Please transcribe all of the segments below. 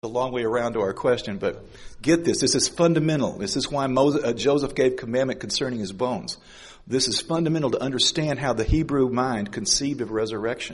a long way around to our question, but get this. This is fundamental. This is why Joseph gave commandment concerning his bones. This is fundamental to understand how the Hebrew mind conceived of resurrection.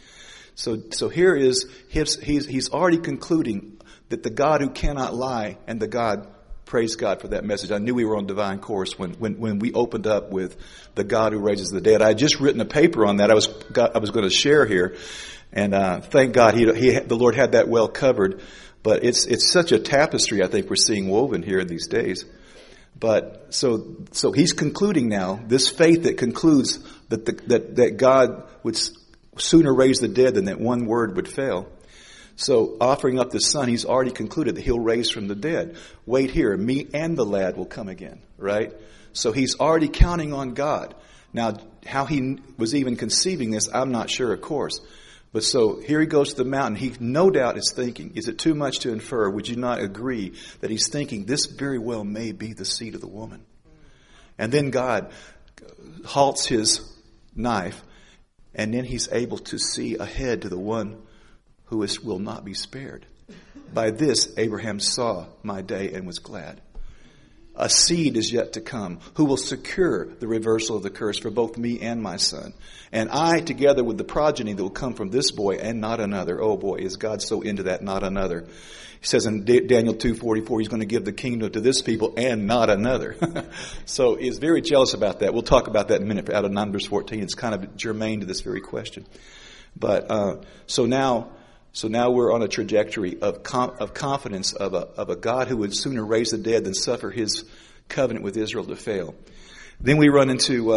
So here is, he's already concluding that the God who cannot lie and the God, praise God for that message. I knew we were on divine course when we opened up with the God who raises the dead. I had just written a paper on that I was going to share here. And thank God the Lord had that well covered. But it's such a tapestry I think we're seeing woven here in these days. But so he's concluding now this faith that concludes that God would sooner raise the dead than that one word would fail. So offering up the son, he's already concluded that he'll raise from the dead. Wait here, me and the lad will come again, right? So he's already counting on God. Now, how he was even conceiving this, I'm not sure, of course. But so here he goes to the mountain. He no doubt is thinking, is it too much to infer? Would you not agree that he's thinking this very well may be the seed of the woman? And then God halts his knife, and then he's able to see ahead to the one who will not be spared. By this, Abraham saw my day and was glad. A seed is yet to come who will secure the reversal of the curse for both me and my son. And I, together with the progeny that will come from this boy and not another. Oh boy, is God so into that, not another. He says in Daniel 2:44, he's going to give the kingdom to this people and not another. So he's very jealous about that. We'll talk about that in a minute out of Numbers 14. It's kind of germane to this very question. But so now we're on a trajectory of confidence of a God who would sooner raise the dead than suffer his covenant with Israel to fail. Then we run into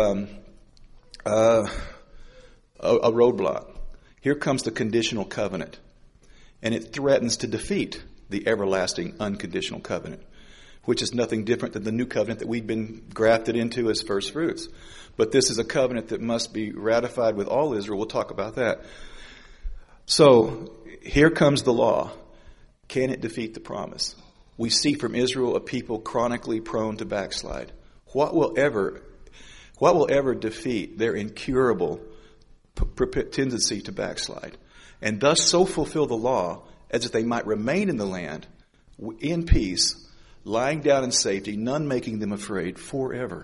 a roadblock. Here comes the conditional covenant, and it threatens to defeat the everlasting unconditional covenant, which is nothing different than the new covenant that we've been grafted into as first fruits. But this is a covenant that must be ratified with all Israel. We'll talk about that. So here comes the law. Can it defeat the promise? We see from Israel a people chronically prone to backslide. What will ever defeat their incurable tendency to backslide, and thus so fulfill the law as if they might remain in the land in peace, lying down in safety, none making them afraid forever?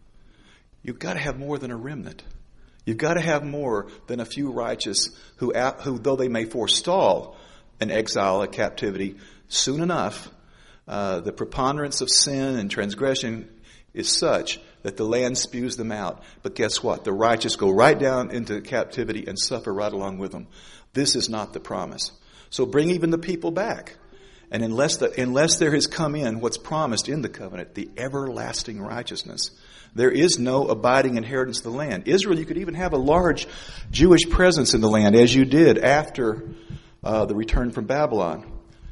You've got to have more than a remnant. You've got to have more than a few righteous who, though they may forestall an exile, a captivity, soon enough, the preponderance of sin and transgression is such that the land spews them out. But guess what? The righteous go right down into captivity and suffer right along with them. This is not the promise. So bring even the people back. And unless there has come in what's promised in the covenant, the everlasting righteousness, there is no abiding inheritance of the land. Israel, you could even have a large Jewish presence in the land, as you did after the return from Babylon.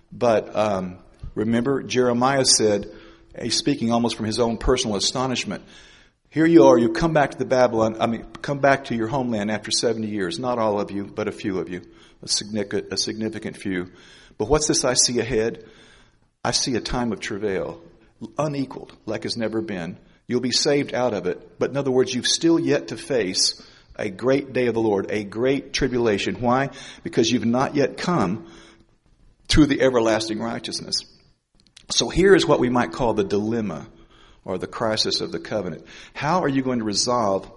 But remember, Jeremiah said, he's speaking almost from his own personal astonishment. Here you are, you come back to come back to your homeland after 70 years. Not all of you, but a few of you, a significant few. But what's this I see ahead? I see a time of travail, unequaled, like has never been. You'll be saved out of it. But in other words, you've still yet to face a great day of the Lord, a great tribulation. Why? Because you've not yet come to the everlasting righteousness. So here is what we might call the dilemma or the crisis of the covenant. How are you going to resolve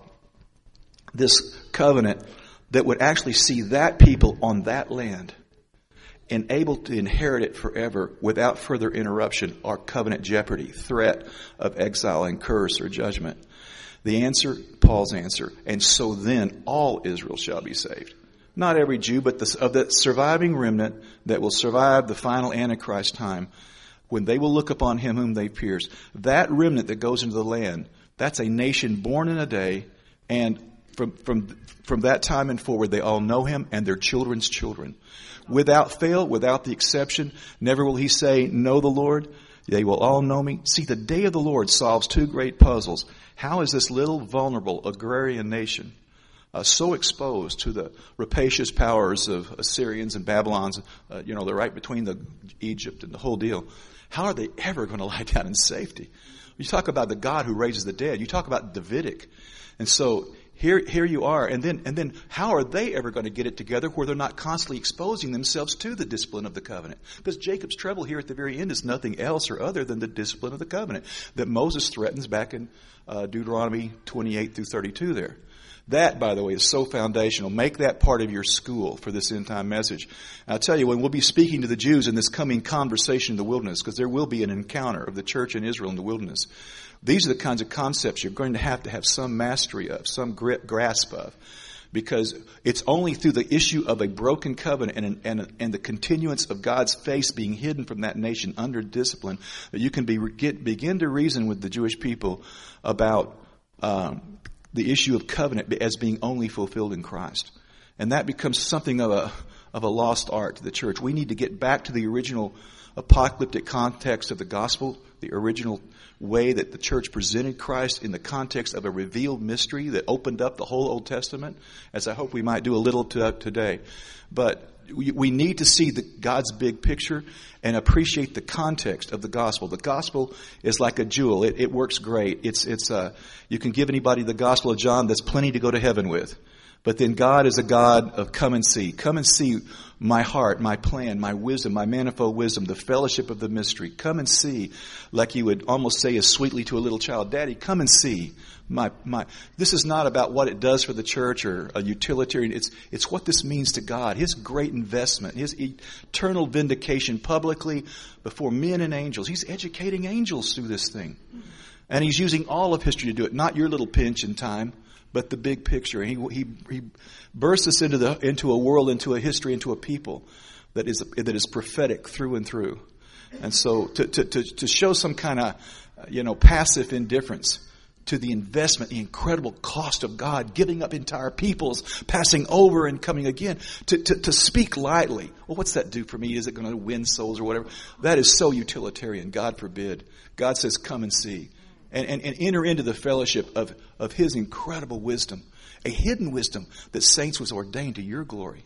this covenant that would actually see that people on that land and able to inherit it forever without further interruption or covenant jeopardy, threat of exile and curse or judgment? The answer, Paul's answer, and so then all Israel shall be saved. Not every Jew, but of the surviving remnant that will survive the final Antichrist time, when they will look upon him whom they pierced. That remnant that goes into the land, that's a nation born in a day, and from that time and forward, they all know him and their children's children. Without fail, without the exception, never will he say, know the Lord. They will all know me. See, the day of the Lord solves two great puzzles. How is this little vulnerable agrarian nation so exposed to the rapacious powers of Assyrians and Babylons? They're right between Egypt and the whole deal. How are they ever going to lie down in safety? You talk about the God who raises the dead. You talk about Davidic. And so Here you are. And then how are they ever going to get it together where they're not constantly exposing themselves to the discipline of the covenant? Because Jacob's trouble here at the very end is nothing else or other than the discipline of the covenant that Moses threatens back in Deuteronomy 28 through 32 there. That, by the way, is so foundational. Make that part of your school for this end-time message. And I'll tell you, when we'll be speaking to the Jews in this coming conversation in the wilderness, because there will be an encounter of the church in Israel in the wilderness, these are the kinds of concepts you're going to have some mastery of, some grasp of. Because it's only through the issue of a broken covenant and the continuance of God's face being hidden from that nation under discipline that you can begin to reason with the Jewish people about the issue of covenant as being only fulfilled in Christ. And that becomes something of a lost art to the church. We need to get back to the original apocalyptic context of the gospel, the original way that the church presented Christ in the context of a revealed mystery that opened up the whole Old Testament, as I hope we might do a little today. But we need to see God's big picture and appreciate the context of the gospel. The gospel is like a jewel. It works great. You can give anybody the gospel of John, that's plenty to go to heaven with. But then God is a God of come and see. Come and see my heart, my plan, my wisdom, my manifold wisdom, the fellowship of the mystery. Come and see, like you would almost say as sweetly to a little child, Daddy, come and see. This is not about what it does for the church or a utilitarian. It's what this means to God. His great investment, His eternal vindication publicly before men and angels. He's educating angels through this thing. And He's using all of history to do it, not your little pinch in time, but the big picture. He bursts us into a world, into a history, into a people that is prophetic through and through. And so to show some kind of passive indifference to the investment, the incredible cost of God giving up entire peoples, passing over and coming again, to speak lightly. Well, what's that do for me? Is it going to win souls or whatever? That is so utilitarian. God forbid. God says, come and see. And enter into the fellowship of His incredible wisdom, a hidden wisdom that saints was ordained to your glory.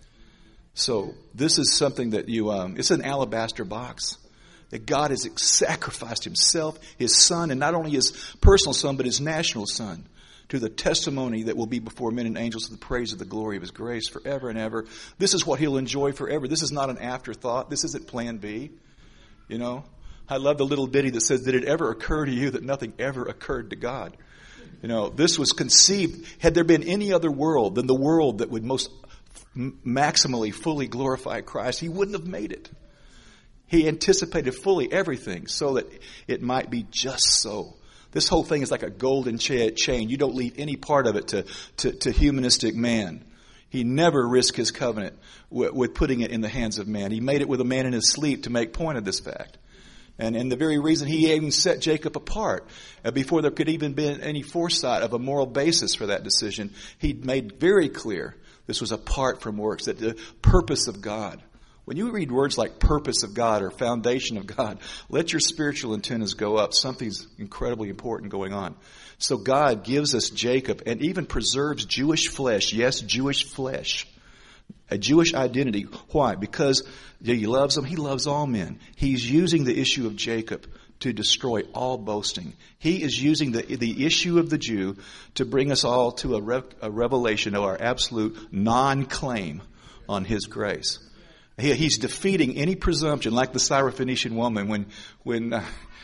So this is something that it's an alabaster box that God has sacrificed Himself, His Son, and not only His personal Son, but His national Son, to the testimony that will be before men and angels to the praise of the glory of His grace forever and ever. This is what He'll enjoy forever. This is not an afterthought. This isn't plan B, I love the little ditty that says, did it ever occur to you that nothing ever occurred to God? This was conceived. Had there been any other world than the world that would most maximally, fully glorify Christ, He wouldn't have made it. He anticipated fully everything so that it might be just so. This whole thing is like a golden chain. You don't leave any part of it to humanistic man. He never risked His covenant with putting it in the hands of man. He made it with a man in his sleep to make point of this fact. And the very reason He even set Jacob apart, before there could even be any foresight of a moral basis for that decision, He made very clear this was apart from works, that the purpose of God. When you read words like purpose of God or foundation of God, let your spiritual antennas go up. Something's incredibly important going on. So God gives us Jacob and even preserves Jewish flesh. Yes, Jewish flesh. A Jewish identity. Why? Because He loves them. He loves all men. He's using the issue of Jacob to destroy all boasting. He is using the issue of the Jew to bring us all to a revelation of our absolute non-claim on His grace. He's defeating any presumption, like the Syrophoenician woman when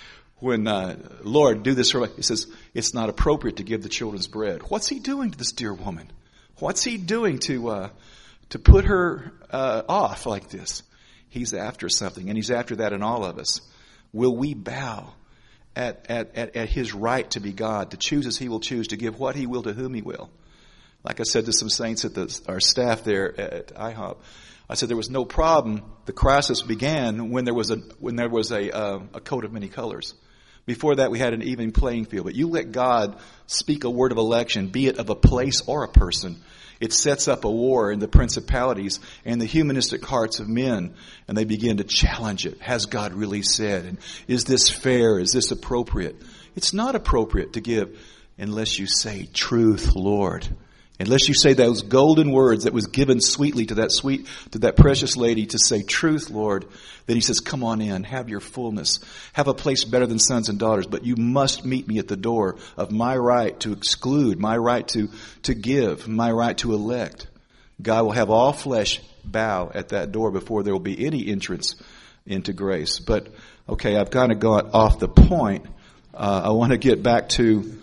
Lord, do this for me. He says, it's not appropriate to give the children's bread. What's He doing to this dear woman? What's He doing to put her off like this? He's after something, and He's after that in all of us. Will we bow at His right to be God, to choose as He will choose, to give what He will to whom He will? Like I said to some saints at our staff there at IHOP, I said there was no problem. The crisis began when there was a coat of many colors. Before that, we had an even playing field. But you let God speak a word of election, be it of a place or a person. It sets up a war in the principalities and the humanistic hearts of men, and they begin to challenge it. Has God really said? And is this fair? Is this appropriate? It's not appropriate to give unless you say, truth, Lord. Unless you say those golden words that was given sweetly to that precious lady to say, truth, Lord, then he says, come on in, have your fullness, have a place better than sons and daughters, but you must meet me at the door of my right to exclude, my right to give, my right to elect. God will have all flesh bow at that door before there will be any entrance into grace. But, okay, I've kind of got off the point. I want to get back to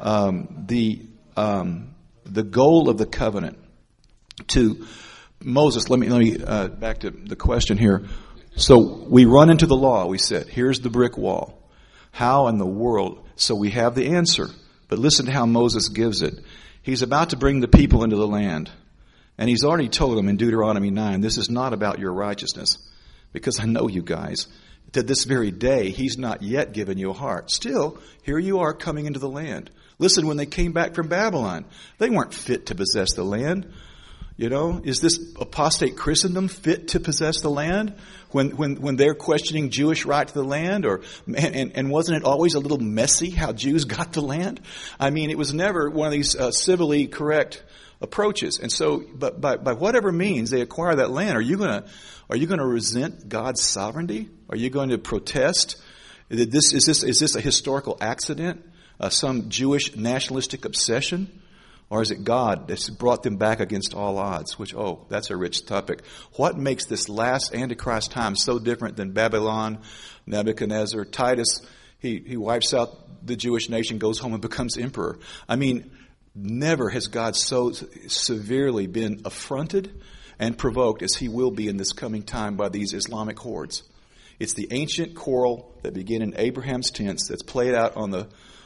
the goal of the covenant. To Moses, let me back to the question here. So we run into the law, we said. Here's the brick wall. How in the world? So we have the answer. But listen to how Moses gives it. He's about to bring the people into the land. And he's already told them in Deuteronomy 9, this is not about your righteousness. Because I know you guys. To this very day, he's not yet given you a heart. Still, here you are coming into the land. Listen, when they came back from Babylon, they weren't fit to possess the land. You know, is this apostate Christendom fit to possess the land when they're questioning Jewish right to the land? And wasn't it always a little messy how Jews got the land? I mean, it was never one of these civilly correct approaches. And so, but by whatever means they acquire that land, are you going to resent God's sovereignty? Are you going to protest? Is this a historical accident? Some Jewish nationalistic obsession? Or is it God that's brought them back against all odds? Which, that's a rich topic. What makes this last Antichrist time so different than Babylon, Nebuchadnezzar, Titus? He wipes out the Jewish nation, goes home and becomes emperor. I mean, never has God so severely been affronted and provoked as he will be in this coming time by these Islamic hordes. It's the ancient quarrel that began in Abraham's tents that's played out on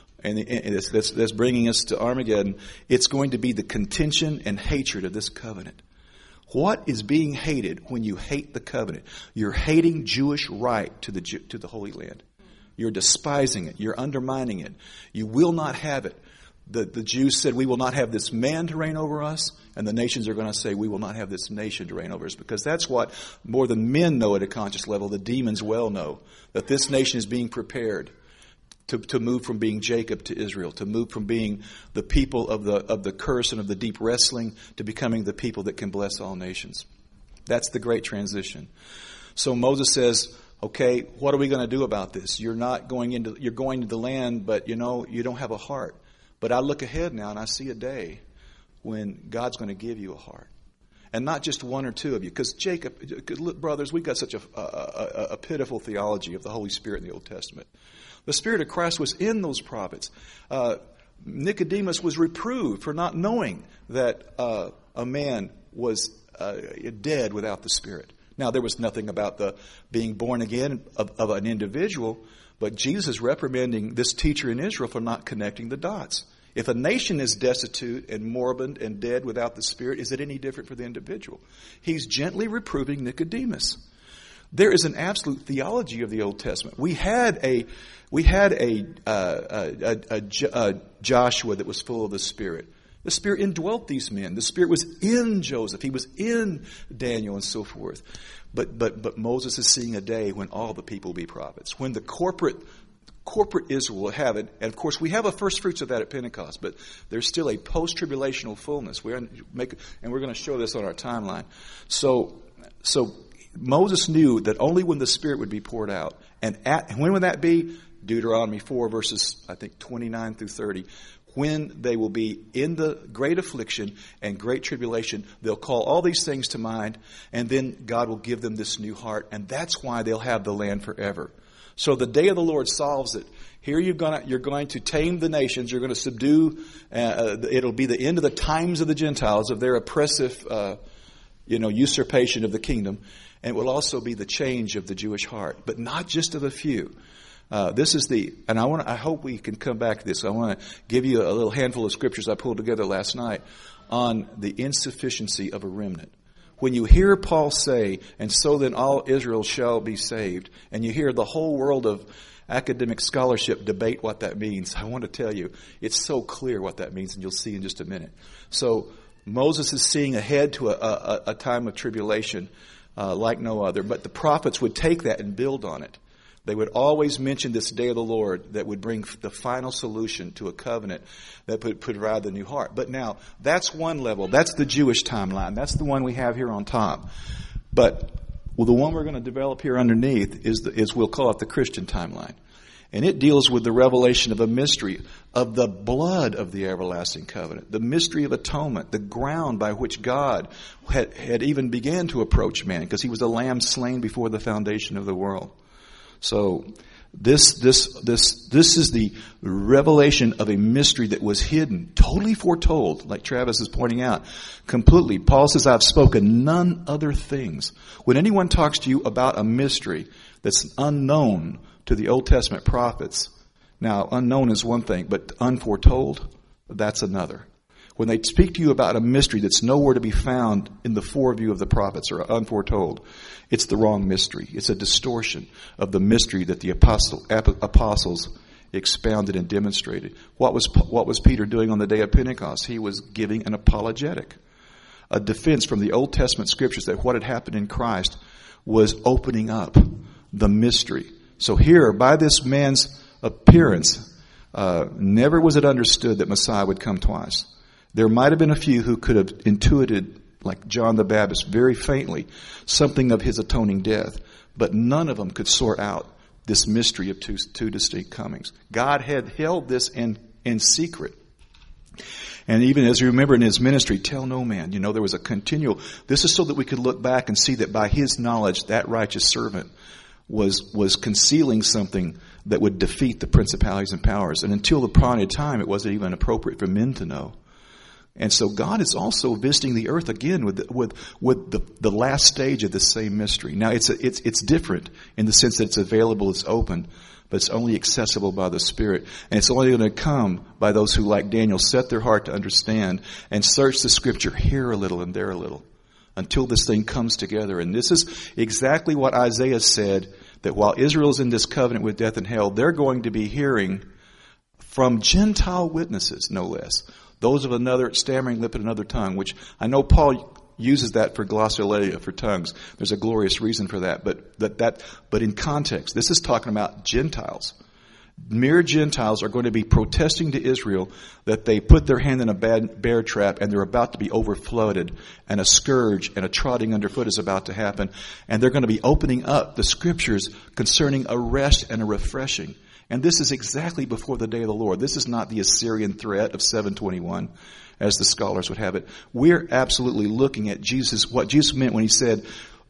that's bringing us to Armageddon. It's going to be the contention and hatred of this covenant. What is being hated when you hate the covenant? You're hating Jewish right to the Holy Land. You're despising it. You're undermining it. You will not have it. The Jews said, we will not have this man to reign over us. And the nations are going to say, we will not have this nation to reign over us. Because that's what more than men know at a conscious level, the demons well know. That this nation is being prepared to move from being Jacob to Israel, to move from being the people of the curse and of the deep wrestling to becoming the people that can bless all nations. That's the great transition. So Moses says, okay, what are we going to do about this? You're going to the land, but you don't have a heart. But I look ahead now and I see a day when God's going to give you a heart. And not just one or two of you. Because brothers, we've got such a pitiful theology of the Holy Spirit in the Old Testament. The Spirit of Christ was in those prophets. Nicodemus was reproved for not knowing that a man was dead without the Spirit. Now, there was nothing about the being born again of an individual, but Jesus is reprimanding this teacher in Israel for not connecting the dots. If a nation is destitute and moribund and dead without the Spirit, is it any different for the individual? He's gently reproving Nicodemus. There is an absolute theology of the Old Testament. We had a Joshua that was full of the Spirit. The Spirit indwelt these men. The Spirit was in Joseph. He was in Daniel and so forth. But Moses is seeing a day when all the people will be prophets. When the corporate Israel will have it. And of course, we have a first fruits of that at Pentecost, but there's still a post-tribulational fullness. And we're going to show this on our timeline. So Moses knew that only when the Spirit would be poured out. And when would that be? Deuteronomy 4 verses, I think, 29 through 30. When they will be in the great affliction and great tribulation, they'll call all these things to mind, and then God will give them this new heart, and that's why they'll have the land forever. So the day of the Lord solves it. Here you're going to tame the nations. You're going to subdue. It'll be the end of the times of the Gentiles, of their oppressive, usurpation of the kingdom, and it will also be the change of the Jewish heart, but not just of a few. I hope we can come back to this. I want to give you a little handful of scriptures I pulled together last night on the insufficiency of a remnant. When you hear Paul say, and so then all Israel shall be saved, and you hear the whole world of academic scholarship debate what that means, I want to tell you, it's so clear what that means, and you'll see in just a minute. So Moses is seeing ahead to a time of tribulation like no other, but the prophets would take that and build on it. They would always mention this day of the Lord that would bring the final solution to a covenant that would provide the new heart. But now, that's one level. That's the Jewish timeline. That's the one we have here on top. But the one we're going to develop here underneath is we'll call it the Christian timeline. And it deals with the revelation of a mystery of the blood of the everlasting covenant, the mystery of atonement, the ground by which God had even began to approach man, because he was a lamb slain before the foundation of the world. So this is the revelation of a mystery that was hidden, totally foretold, like Travis is pointing out, completely. Paul says, I've spoken none other things. When anyone talks to you about a mystery that's unknown to the Old Testament prophets, now unknown is one thing, but unforetold, that's another. When they speak to you about a mystery that's nowhere to be found in the foreview of the prophets or unforetold, it's the wrong mystery. It's a distortion of the mystery that the apostles expounded and demonstrated. What was Peter doing on the day of Pentecost? He was giving an apologetic, a defense from the Old Testament scriptures that what had happened in Christ was opening up the mystery. So here, by this man's appearance, never was it understood that Messiah would come twice. There might have been a few who could have intuited, like John the Baptist, very faintly, something of his atoning death. But none of them could sort out this mystery of two distinct comings. God had held this in secret. And even as you remember in his ministry, tell no man. There was a continual, this is so that we could look back and see that by his knowledge, that righteous servant was concealing something that would defeat the principalities and powers. And until the appointed time, it wasn't even appropriate for men to know. And so God is also visiting the earth again with the last stage of this same mystery. Now it's different in the sense that it's available, it's open, but it's only accessible by the Spirit. And it's only going to come by those who, like Daniel, set their heart to understand and search the Scripture here a little and there a little until this thing comes together. And this is exactly what Isaiah said, that while Israel's in this covenant with death and hell, they're going to be hearing from Gentile witnesses, no less. Those of another stammering lip and another tongue, which I know Paul uses that for glossolalia, for tongues. There's a glorious reason for that. But in context, this is talking about Gentiles. Mere Gentiles are going to be protesting to Israel that they put their hand in a bad bear trap and they're about to be overflooded, and a scourge and a trotting underfoot is about to happen. And they're going to be opening up the Scriptures concerning a rest and a refreshing. And this is exactly before the day of the Lord. This is not the Assyrian threat of 721, as the scholars would have it. We're absolutely looking at Jesus, what Jesus meant when he said,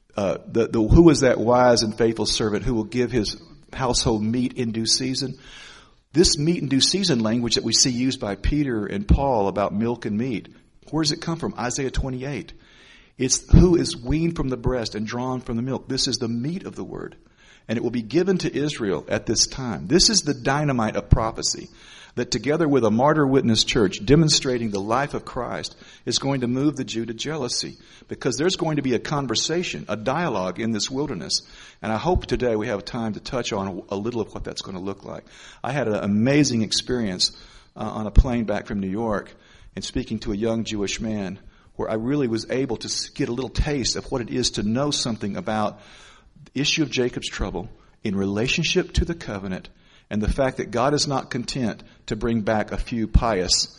who was that wise and faithful servant who will give his household meat in due season? This meat in due season language that we see used by Peter and Paul about milk and meat, where does it come from? Isaiah 28. It's who is weaned from the breast and drawn from the milk. This is the meat of the word. And it will be given to Israel at this time. This is the dynamite of prophecy that, together with a martyr witness church demonstrating the life of Christ, is going to move the Jew to jealousy, because there's going to be a conversation, a dialogue in this wilderness. And I hope today we have time to touch on a little of what that's going to look like. I had an amazing experience on a plane back from New York and speaking to a young Jewish man, where I really was able to get a little taste of what it is to know something about the issue of Jacob's trouble in relationship to the covenant, and the fact that God is not content to bring back a few pious,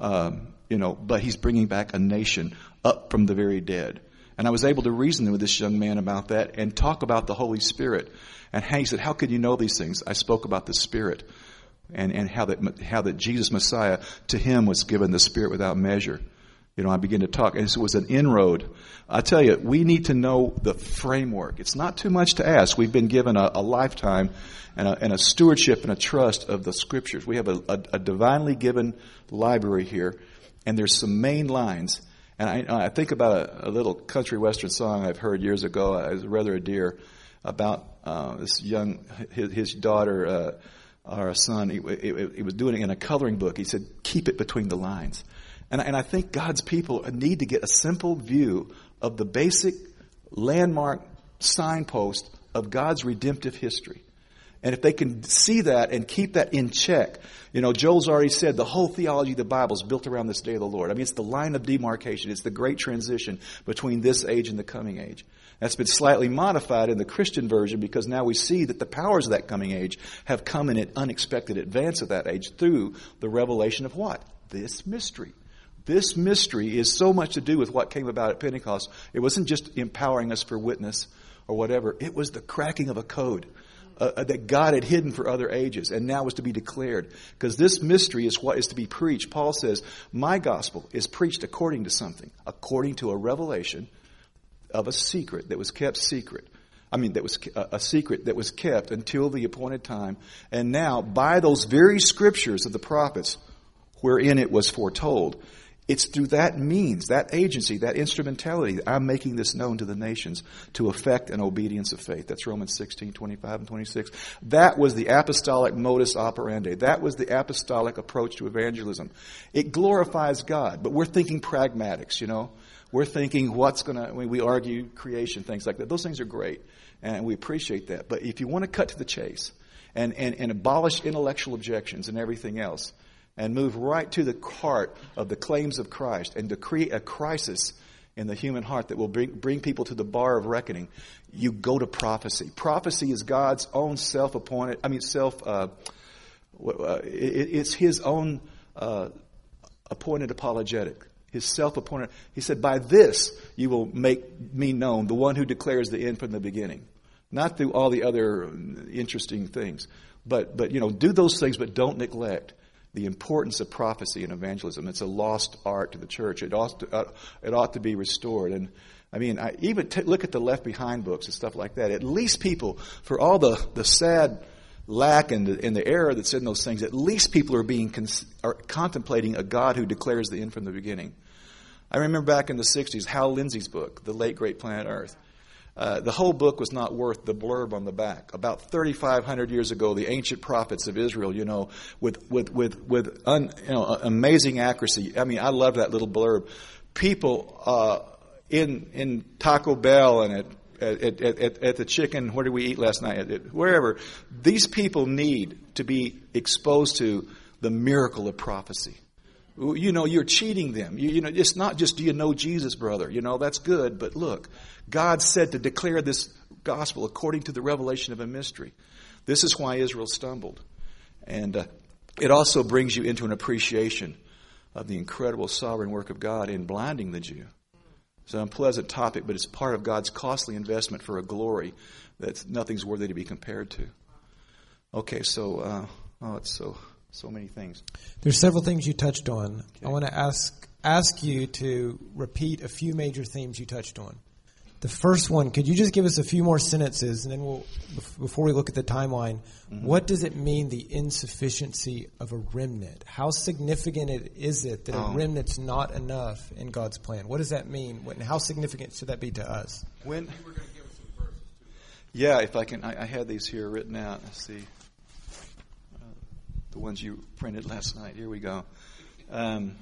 but he's bringing back a nation up from the very dead. And I was able to reason with this young man about that and talk about the Holy Spirit. And he said, how could you know these things? I spoke about the Spirit and how that Jesus Messiah, to him was given the Spirit without measure. I began to talk, and it was an inroad. I tell you, we need to know the framework. It's not too much to ask. We've been given a lifetime and a stewardship and a trust of the Scriptures. We have a divinely given library here, and there's some main lines. And I think about a little country western song I've heard years ago. I was rather dear, about this young, his daughter or a son. He was doing it in a coloring book. He said, "Keep it between the lines." And I think God's people need to get a simple view of the basic landmark signpost of God's redemptive history. And if they can see that and keep that in check, Joel's already said the whole theology of the Bible is built around this day of the Lord. I mean, it's the line of demarcation. It's the great transition between this age and the coming age. That's been slightly modified in the Christian version because now we see that the powers of that coming age have come in an unexpected advance of that age through the revelation of what? This mystery. This mystery is so much to do with what came about at Pentecost. It wasn't just empowering us for witness or whatever. It was the cracking of a code that God had hidden for other ages and now was to be declared. Because this mystery is what is to be preached. Paul says, my gospel is preached according to something, according to a revelation of a secret that was kept secret. That was a secret that was kept until the appointed time. And now, by those very scriptures of the prophets, wherein it was foretold, it's through that means, that agency, that instrumentality, that I'm making this known to the nations to effect an obedience of faith. That's Romans 16, 25 and 26. That was the apostolic modus operandi. That was the apostolic approach to evangelism. It glorifies God, but we're thinking pragmatics, We're thinking we argue creation, things like that. Those things are great, and we appreciate that. But if you want to cut to the chase and abolish intellectual objections and everything else, and move right to the heart of the claims of Christ and to create a crisis in the human heart that will bring people to the bar of reckoning, you go to prophecy. Prophecy is God's own self-appointed, it's His own appointed apologetic. His self-appointed. He said, by this you will make me known, the one who declares the end from the beginning. Not through all the other interesting things. But do those things, but don't neglect the importance of prophecy and evangelism. It's a lost art to the church. It ought to be restored. And I even look at the Left Behind books and stuff like that. At least people, for all the sad lack and the error that's in those things, at least people are contemplating a God who declares the end from the beginning. I remember back in the 60s, Hal Lindsey's book, The Late Great Planet Earth. The whole book was not worth the blurb on the back. About 3,500 years ago, the ancient prophets of Israel, with amazing accuracy. I love that little blurb. People in Taco Bell and at the chicken, where did we eat last night? Wherever. These people need to be exposed to the miracle of prophecy. You're cheating them. It's not just, do you know Jesus, brother? That's good. But look, God said to declare this gospel according to the revelation of a mystery. This is why Israel stumbled. And it also brings you into an appreciation of the incredible sovereign work of God in blinding the Jew. It's an unpleasant topic, but it's part of God's costly investment for a glory that nothing's worthy to be compared to. Okay, so, it's so many things. There's several things you touched on. Okay. I want to ask you to repeat a few major themes you touched on. The first one, could you just give us a few more sentences, and then before we look at the timeline, what does it mean, the insufficiency of a remnant? How significant is it that a remnant's not enough in God's plan? What does that mean? And how significant should that be to us? Yeah, if I can, I had these here written out. Let's see. The ones you printed last night. Here we go. You want me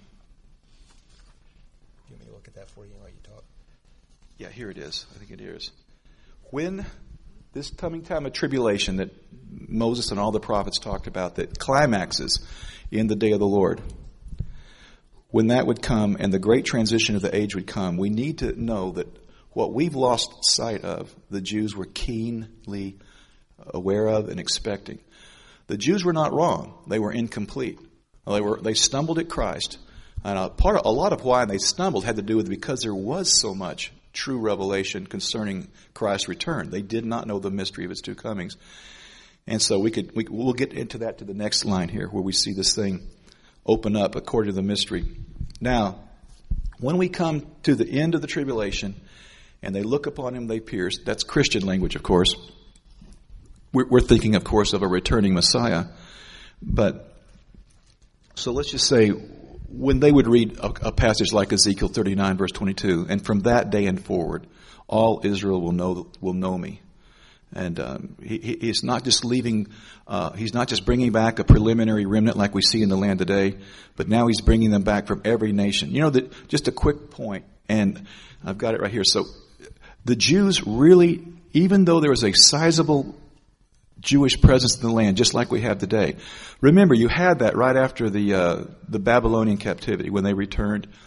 to look at that for you while you talk? Yeah, here it is. I think it is. When this coming time of tribulation that Moses and all the prophets talked about, that climaxes in the day of the Lord, when that would come and the great transition of the age would come, we need to know that what we've lost sight of, the Jews were keenly aware of and expecting. The Jews were not wrong. They were incomplete. They stumbled at Christ. And a lot of why they stumbled had to do with because there was so much true revelation concerning Christ's return. They did not know the mystery of His two comings. And so we'll get into that to the next line here, where we see this thing open up according to the mystery. Now, when we come to the end of the tribulation, and they look upon Him they pierced, that's Christian language, of course. We're thinking, of course, of a returning Messiah. But, so let's just say, when they would read a passage like Ezekiel 39, verse 22, and from that day and forward, all Israel will know me. And he's not just leaving, he's not just bringing back a preliminary remnant like we see in the land today, but now He's bringing them back from every nation. Just a quick point, and I've got it right here. So the Jews really, even though there was a sizable Jewish presence in the land, just like we have today. Remember, you had that right after the Babylonian captivity when they returned,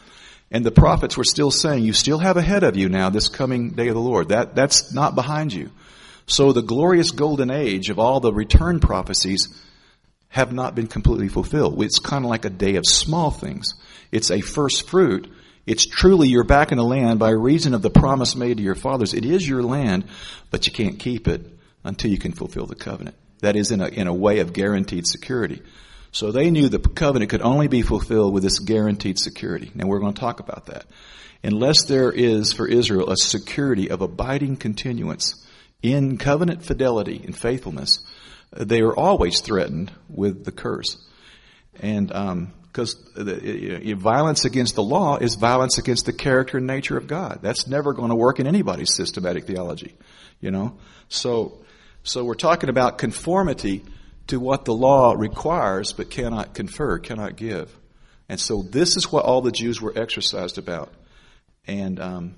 And the prophets were still saying, you still have ahead of you now this coming day of the Lord. That's not behind you. So the glorious golden age of all the return prophecies have not been completely fulfilled. It's kind of like a day of small things. It's a first fruit. It's truly you're back in the land by reason of the promise made to your fathers. It is your land, but you can't keep it until you can fulfill the covenant. That is in a way of guaranteed security. So they knew the covenant could only be fulfilled with this guaranteed security. Now we're going to talk about that. Unless there is for Israel a security of abiding continuance in covenant fidelity and faithfulness, they are always threatened with the curse. And because violence against the law is violence against the character and nature of God. That's never going to work in anybody's systematic theology, So we're talking about conformity to what the law requires but cannot confer, cannot give. And so this is what all the Jews were exercised about. And I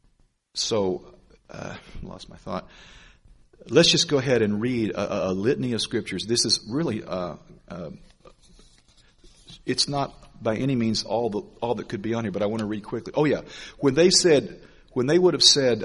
lost my thought. Let's just go ahead and read a litany of scriptures. This is really, it's not by any means all that could be on here, but I want to read quickly. Oh yeah, when they would have said,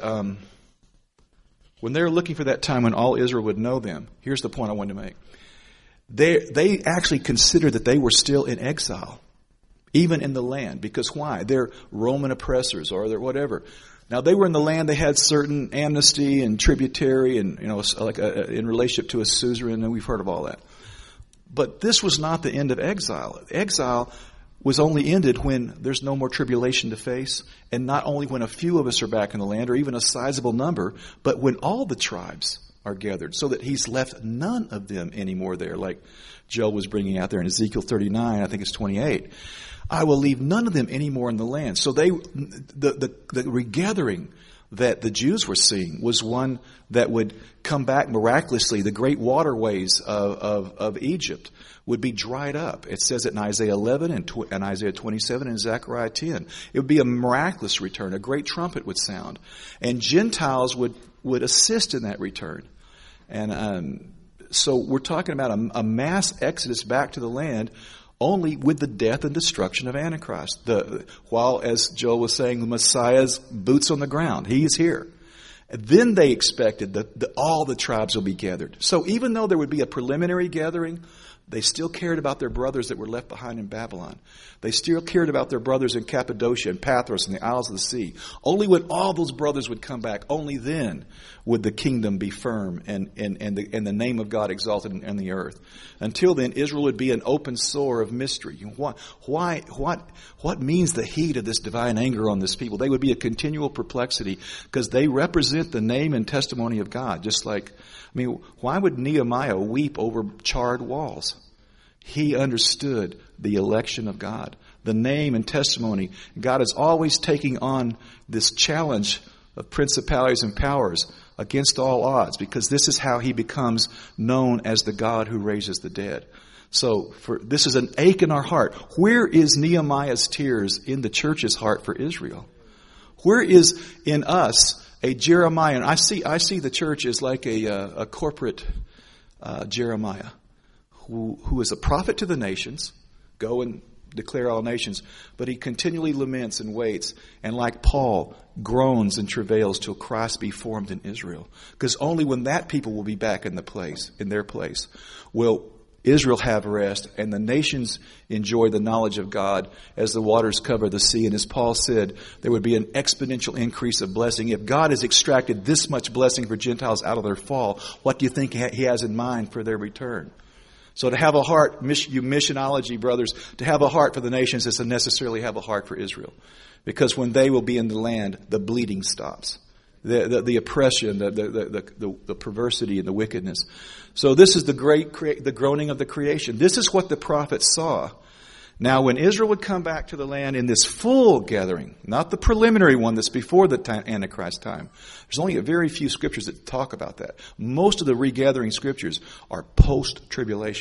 when they're looking for that time when all Israel would know them, here's the point I wanted to make. They actually considered that they were still in exile, even in the land. Because why? They're Roman oppressors or they're whatever. Now they were in the land. They had certain amnesty and tributary, and in relationship to a suzerain, and we've heard of all that. But this was not the end of exile. Exile was only ended when there's no more tribulation to face, and not only when a few of us are back in the land, or even a sizable number, but when all the tribes are gathered, so that he's left none of them anymore there, like Joel was bringing out there in Ezekiel 39, I think it's 28. I will leave none of them anymore in the land. So the regathering that the Jews were seeing was one that would come back miraculously. The great waterways of Egypt would be dried up. It says it in Isaiah 11 and Isaiah 27 and Zechariah 10. It would be a miraculous return. A great trumpet would sound. And Gentiles would assist in that return. And so we're talking about a mass exodus back to the land only with the death and destruction of Antichrist. While, as Joel was saying, the Messiah's boots on the ground. He is here. Then they expected that all the tribes will be gathered. So even though there would be a preliminary gathering, they still cared about their brothers that were left behind in Babylon. They still cared about their brothers in Cappadocia and Pathros and the Isles of the Sea. Only when all those brothers would come back, only then would the kingdom be firm and the name of God exalted in the earth. Until then, Israel would be an open sore of mystery. What means the heat of this divine anger on this people? They would be a continual perplexity because they represent the name and testimony of God. Why would Nehemiah weep over charred walls? He understood the election of God, the name and testimony. God is always taking on this challenge of principalities and powers against all odds, because this is how he becomes known as the God who raises the dead. So this is an ache in our heart. Where is Nehemiah's tears in the church's heart for Israel? Where is in us a Jeremiah? And I see the church as like a corporate Jeremiah, who is a prophet to the nations. Go and declare all nations. But he continually laments and waits, and like Paul, groans and travails till Christ be formed in Israel. Because only when that people will be back in their place, will Israel have rest, and the nations enjoy the knowledge of God as the waters cover the sea. And as Paul said, there would be an exponential increase of blessing. If God has extracted this much blessing for Gentiles out of their fall, what do you think he has in mind for their return? So to have a heart, you missionology brothers, to have a heart for the nations is to necessarily have a heart for Israel. Because when they will be in the land, the bleeding stops. The oppression, the perversity and the wickedness. So this is the groaning of the creation. This is what the prophets saw. Now when Israel would come back to the land in this full gathering, not the preliminary one that's before the Antichrist time. There's only a very few scriptures that talk about that. Most of the regathering scriptures are post-tribulational.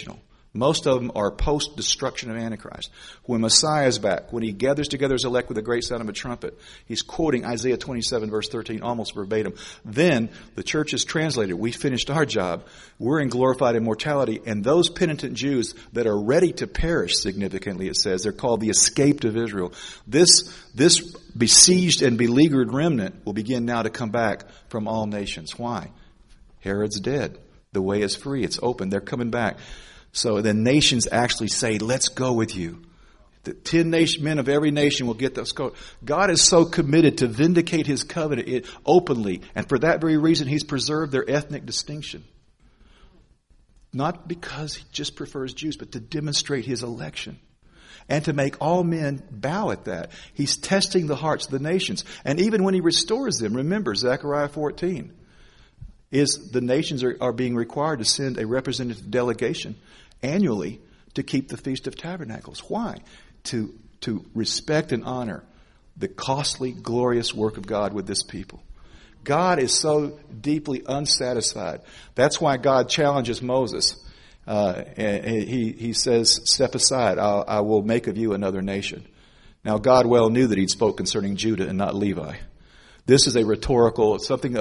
Most of them are post-destruction of Antichrist. When Messiah is back, when he gathers together his elect with a great sound of a trumpet, he's quoting Isaiah 27 verse 13 almost verbatim. Then the church is translated. We finished our job. We're in glorified immortality. And those penitent Jews that are ready to perish, significantly it says, they're called the escaped of Israel. This besieged and beleaguered remnant will begin now to come back from all nations. Why? Herod's dead. The way is free. It's open. They're coming back. So the nations actually say, let's go with you. The 10 men of every nation will get those. God is so committed to vindicate his covenant openly. And for that very reason, he's preserved their ethnic distinction. Not because he just prefers Jews, but to demonstrate his election. And to make all men bow at that. He's testing the hearts of the nations. And even when he restores them, remember Zechariah 14, is the nations are being required to send a representative delegation annually to keep the Feast of Tabernacles. Why? To respect and honor the costly, glorious work of God with this people. God is so deeply unsatisfied. That's why God challenges Moses. And he says, step aside, I will make of you another nation. Now God well knew that he'd spoke concerning Judah and not Levi. This is a rhetorical, something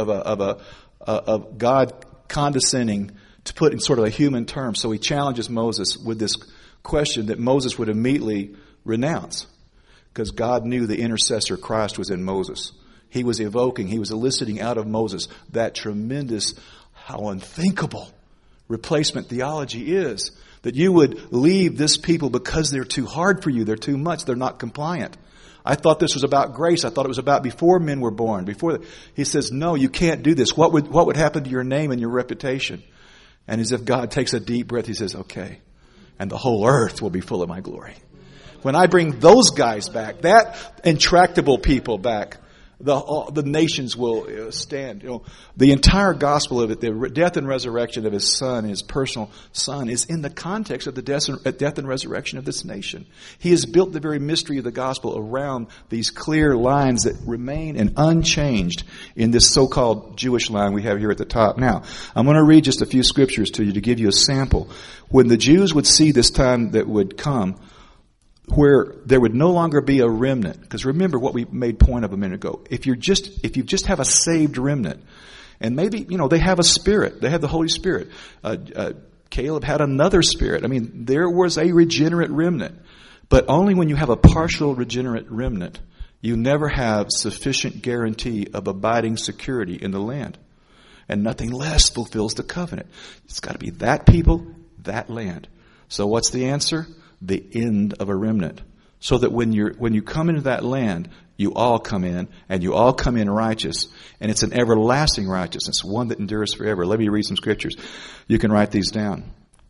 of God condescending to put in sort of a human term. So he challenges Moses with this question that Moses would immediately renounce. Because God knew the intercessor Christ was in Moses. He was eliciting out of Moses that tremendous, how unthinkable replacement theology is. That you would leave this people because they're too hard for you, they're too much, they're not compliant. I thought this was about grace. I thought it was about before men were born. He says, no, you can't do this. What would happen to your name and your reputation? And as if God takes a deep breath, he says, okay. And the whole earth will be full of my glory. When I bring those guys back, that intractable people back, the nations will stand. The entire gospel of it, the death and resurrection of his son, his personal son, is in the context of the death and resurrection of this nation. He has built the very mystery of the gospel around these clear lines that remain and unchanged in this so-called Jewish line we have here at the top. Now, I'm going to read just a few scriptures to you to give you a sample. When the Jews would see this time that would come, where there would no longer be a remnant. Because remember what we made point of a minute ago. If you just have a saved remnant, and maybe, they have a spirit. They have the Holy Spirit. Caleb had another spirit. I mean, there was a regenerate remnant. But only when you have a partial regenerate remnant, you never have sufficient guarantee of abiding security in the land. And nothing less fulfills the covenant. It's got to be that people, that land. So what's the answer? The end of a remnant. So that when you come into that land, you all come in, and you all come in righteous. And it's an everlasting righteousness, one that endures forever. Let me read some scriptures. You can write these down.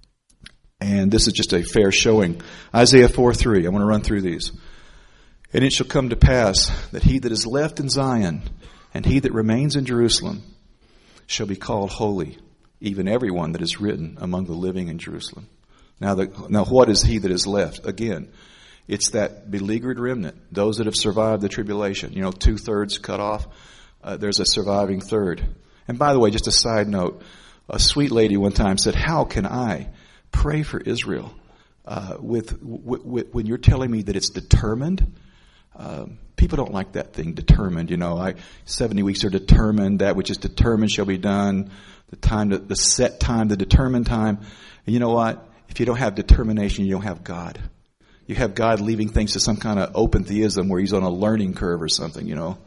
And this is just a fair showing. Isaiah 4:3. I want to run through these. And it shall come to pass that he that is left in Zion, and he that remains in Jerusalem, shall be called holy, even everyone that is written among the living in Jerusalem. Now what is he that is left? Again, it's that beleaguered remnant, those that have survived the tribulation. 2/3 cut off. There's a surviving third. And by the way, just a side note, a sweet lady one time said, how can I pray for Israel when you're telling me that it's determined? People don't like that thing, determined. 70 weeks are determined. That which is determined shall be done. The set time, the determined time. And you know what? If you don't have determination, you don't have God. You have God leaving things to some kind of open theism where he's on a learning curve or something,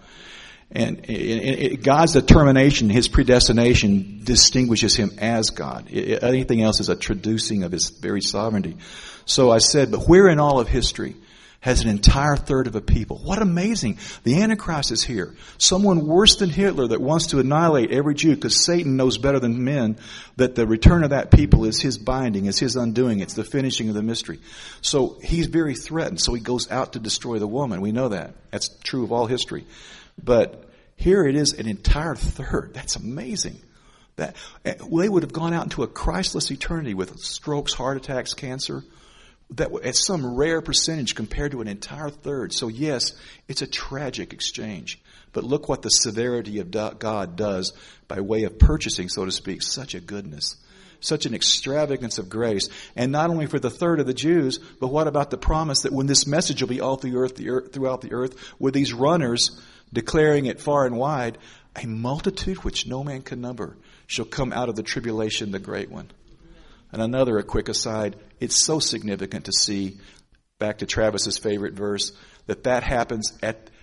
And God's determination, his predestination, distinguishes him as God. Anything else is a traducing of his very sovereignty. So I said, but where in all of history has an entire third of a people? What amazing. The Antichrist is here. Someone worse than Hitler that wants to annihilate every Jew, because Satan knows better than men that the return of that people is his binding, is his undoing, it's the finishing of the mystery. So he's very threatened. So he goes out to destroy the woman. We know that. That's true of all history. But here it is, an entire third. That's amazing. That they would have gone out into a Christless eternity with strokes, heart attacks, cancer. That at some rare percentage compared to an entire third. So yes, it's a tragic exchange. But look what the severity of God does by way of purchasing, so to speak, such a goodness. such an extravagance of grace. And not only for the third of the Jews, but what about the promise that when this message will be all throughout the earth, with these runners declaring it far and wide, a multitude which no man can number shall come out of the tribulation, the great one. And a quick aside, it's so significant to see, back to Travis's favorite verse, that happens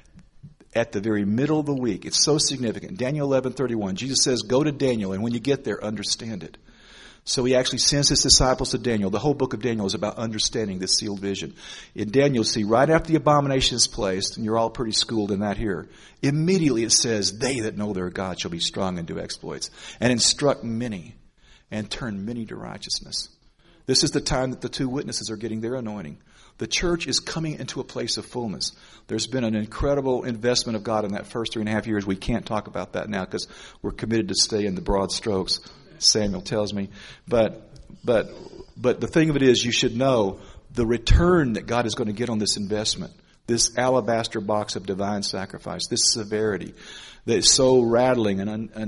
at the very middle of the week. It's so significant. Daniel 11:31. Jesus says, go to Daniel, and when you get there, understand it. So he actually sends his disciples to Daniel. The whole book of Daniel is about understanding this sealed vision. In Daniel, see, right after the abomination is placed, and you're all pretty schooled in that here, immediately it says, they that know their God shall be strong and do exploits, and instruct many, and turn many to righteousness. This is the time that the two witnesses are getting their anointing. The church is coming into a place of fullness. There's been an incredible investment of God in that first 3.5 years. We can't talk about that now because we're committed to stay in the broad strokes, Samuel tells me. But the thing of it is, you should know the return that God is going to get on this investment, this alabaster box of divine sacrifice, this severity that is so rattling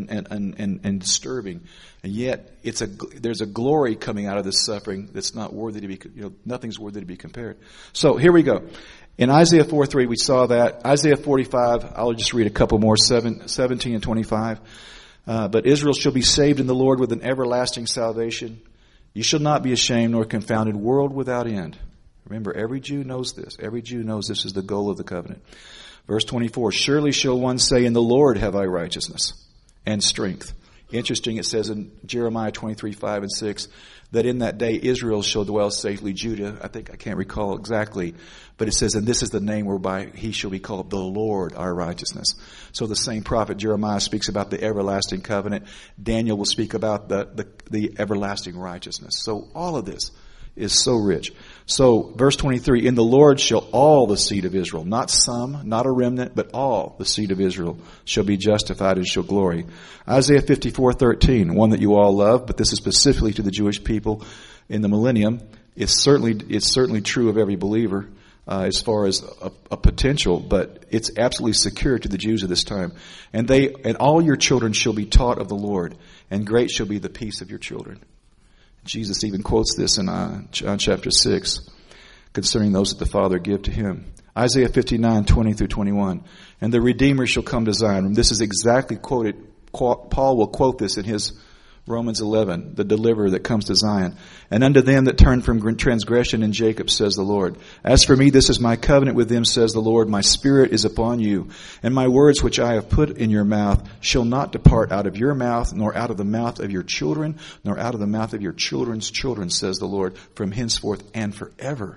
and disturbing. And yet, there's a glory coming out of this suffering that's not worthy to be, nothing's worthy to be compared. So here we go. In Isaiah 4:3, we saw that. Isaiah 45, I'll just read a couple more, 17 and 25. But Israel shall be saved in the Lord with an everlasting salvation. You shall not be ashamed nor confounded, world without end. Remember, every Jew knows this. Every Jew knows this is the goal of the covenant. Verse 24, surely shall one say, in the Lord have I righteousness and strength. Interesting, it says in Jeremiah 23:5 and 6, that in that day Israel shall dwell safely. Judah, I can't recall exactly, but it says, and this is the name whereby he shall be called the Lord our righteousness. So the same prophet Jeremiah speaks about the everlasting covenant. Daniel will speak about the everlasting righteousness. So all of this is so rich. So verse 23, in the Lord shall all the seed of Israel, not some, not a remnant, but all the seed of Israel shall be justified and shall glory. Isaiah 54:13, one that you all love, but this is specifically to the Jewish people in the millennium. It's certainly true of every believer as far as a potential, but it's absolutely secure to the Jews of this time. And all your children shall be taught of the Lord, and great shall be the peace of your children. Jesus even quotes this in John chapter 6 concerning those that the Father give to him. Isaiah 59:20 through 21. And the Redeemer shall come to Zion. This is exactly quoted. Paul will quote this in his Romans 11, the deliverer that comes to Zion. And unto them that turn from transgression in Jacob, says the Lord. As for me, this is my covenant with them, says the Lord. My spirit is upon you, and my words which I have put in your mouth shall not depart out of your mouth, nor out of the mouth of your children, nor out of the mouth of your children's children, says the Lord, from henceforth and forever.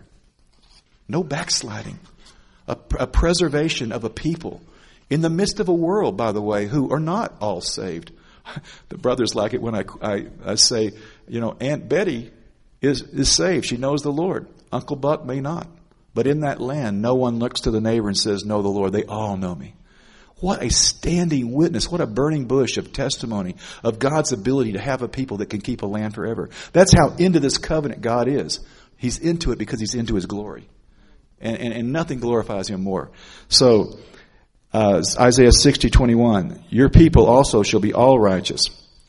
No backsliding. A preservation of a people in the midst of a world, by the way, who are not all saved. The brothers like it when I say, Aunt Betty is saved. She knows the Lord. Uncle Buck may not. But in that land, no one looks to the neighbor and says, know the Lord. They all know me. What a standing witness. What a burning bush of testimony of God's ability to have a people that can keep a land forever. That's how into this covenant God is. He's into it because he's into his glory. And nothing glorifies him more. So, Isaiah 60:21, your people also shall be all righteous,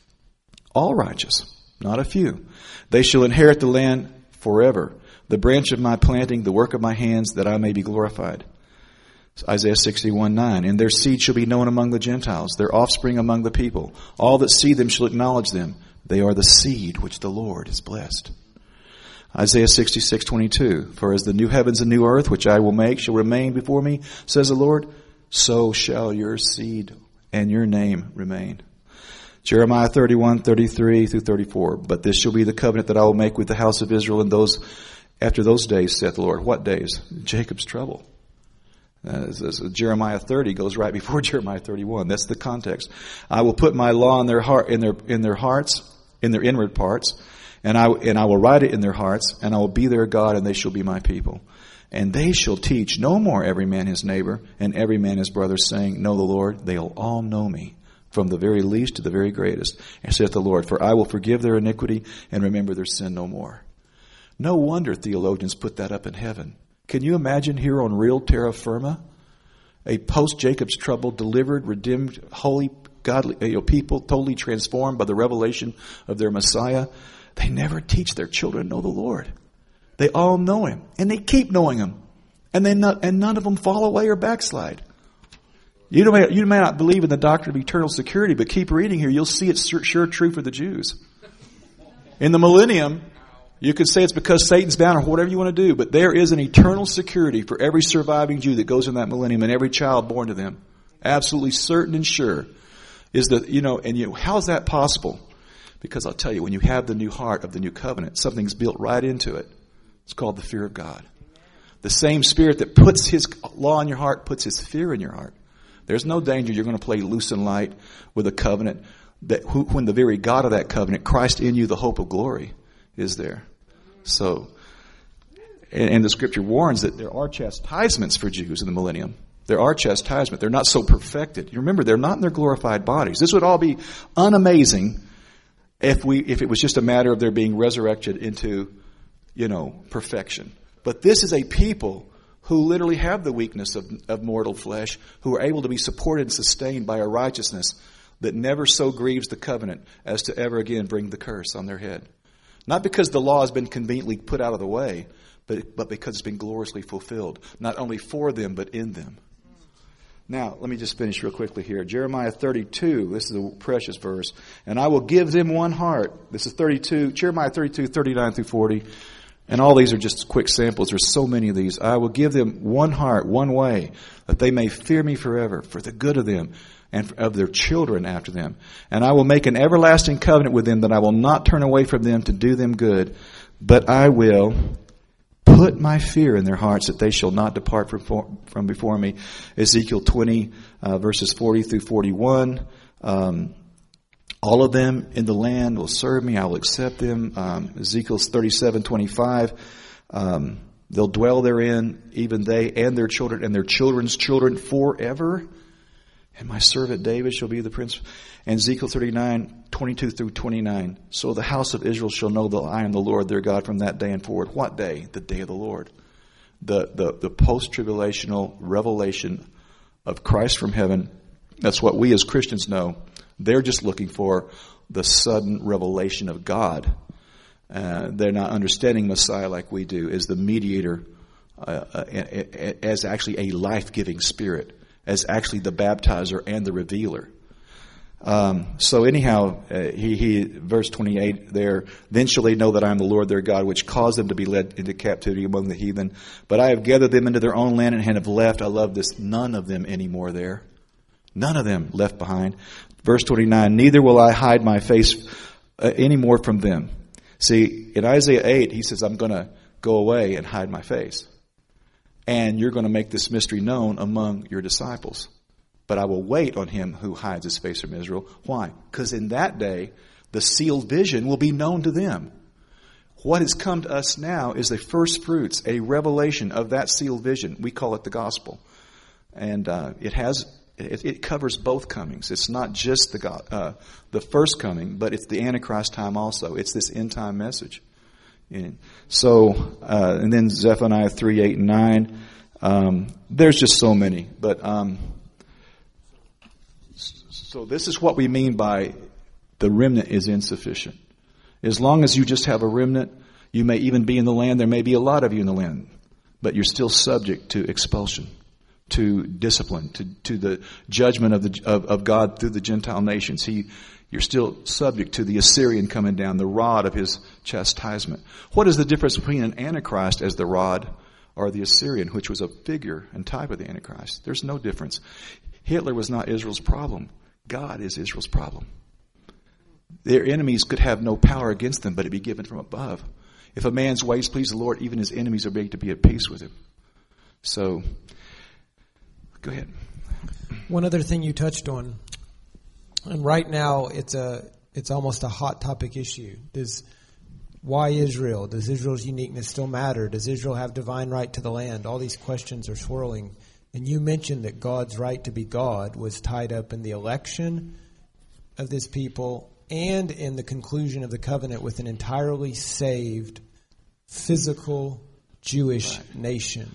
not a few. They shall inherit the land forever, the branch of my planting, the work of my hands, that I may be glorified. Isaiah 61:9, and their seed shall be known among the Gentiles, their offspring among the people. All that see them shall acknowledge them. They are the seed which the Lord has blessed. Isaiah 66:22, for as the new heavens and new earth which I will make shall remain before me, says the Lord, so shall your seed and your name remain. Jeremiah 31:33 through 34. But this shall be the covenant that I will make with the house of Israel in those after those days, saith the Lord. What days? Jacob's trouble. Jeremiah 30 goes right before Jeremiah 31. That's the context. I will put my law in their heart, in their hearts, in their inward parts, and I will write it in their hearts, and I will be their God, and they shall be my people. And they shall teach no more every man his neighbor and every man his brother, saying, know the Lord. They'll all know me, from the very least to the very greatest. And saith the Lord, for I will forgive their iniquity and remember their sin no more. No wonder theologians put that up in heaven. Can you imagine here on real terra firma, a post-Jacob's trouble, delivered, redeemed, holy godly people, totally transformed by the revelation of their Messiah, they never teach their children to know the Lord. They all know Him, and they keep knowing Him, and none of them fall away or backslide. You may not believe in the doctrine of eternal security, but keep reading here. You'll see it's sure true for the Jews. In the millennium, you could say it's because Satan's bound or whatever you want to do, but there is an eternal security for every surviving Jew that goes in that millennium and every child born to them. Absolutely certain and sure is that, how is that possible? Because I'll tell you, when you have the new heart of the new covenant, something's built right into it. It's called the fear of God. The same Spirit that puts His law in your heart puts His fear in your heart. There's no danger you're going to play loose and light with a covenant when the very God of that covenant, Christ in you, the hope of glory, is there. So, and the Scripture warns that there are chastisements for Jews in the millennium. There are chastisements. They're not so perfected. You remember, they're not in their glorified bodies. This would all be unamazing if it was just a matter of their being resurrected into, perfection. But this is a people who literally have the weakness of mortal flesh, who are able to be supported and sustained by a righteousness that never so grieves the covenant as to ever again bring the curse on their head. Not because the law has been conveniently put out of the way, but because it's been gloriously fulfilled, not only for them, but in them. Now, let me just finish real quickly here. Jeremiah 32, this is a precious verse. And I will give them one heart. This is Jeremiah 32, 39 through 40. And all these are just quick samples. There's so many of these. I will give them one heart, one way, that they may fear me forever, for the good of them and of their children after them. And I will make an everlasting covenant with them, that I will not turn away from them to do them good, but I will put my fear in their hearts, that they shall not depart from before me. Ezekiel 20, verses 40 through 41. All of them in the land will serve me. I will accept them. Ezekiel 37:25. They'll dwell therein, even they and their children and their children's children forever. And my servant David shall be the prince. And Ezekiel 39:22 through 29. So the house of Israel shall know that I am the Lord their God from that day and forward. What day? The day of the Lord. The post-tribulational revelation of Christ from heaven. That's what we as Christians know. They're just looking for the sudden revelation of God. They're not understanding Messiah like we do as the mediator, as actually a life-giving Spirit, as actually the baptizer and the revealer. So anyhow, verse 28 there, then shall they know that I am the Lord their God, which caused them to be led into captivity among the heathen. But I have gathered them into their own land and have left, I love this, none of them anymore there. None of them left behind. Verse 29, neither will I hide my face anymore from them. See, in Isaiah 8, he says, I'm going to go away and hide my face. And you're going to make this mystery known among your disciples. But I will wait on him who hides his face from Israel. Why? Because in that day, the sealed vision will be known to them. What has come to us now is the first fruits, a revelation of that sealed vision. We call it the gospel. And it covers both comings. It's not just the first coming, but it's the Antichrist time also. It's this end time message. And so, and then Zephaniah 3, 8, and 9. There's just so many. But so this is what we mean by the remnant is insufficient. As long as you just have a remnant, you may even be in the land. There may be a lot of you in the land, but you're still subject to expulsion, to discipline, to the judgment of God through the Gentile nations. You're still subject to the Assyrian coming down, the rod of his chastisement. What is the difference between an Antichrist as the rod or the Assyrian, which was a figure and type of the Antichrist? There's no difference. Hitler was not Israel's problem. God is Israel's problem. Their enemies could have no power against them, but it be given from above. If a man's ways please the Lord, even his enemies are made to be at peace with him. So, go ahead. One other thing you touched on, and right now it's almost a hot topic issue. Why Israel? Does Israel's uniqueness still matter? Does Israel have divine right to the land? All these questions are swirling. And you mentioned that God's right to be God was tied up in the election of this people and in the conclusion of the covenant with an entirely saved, physical Jewish nation.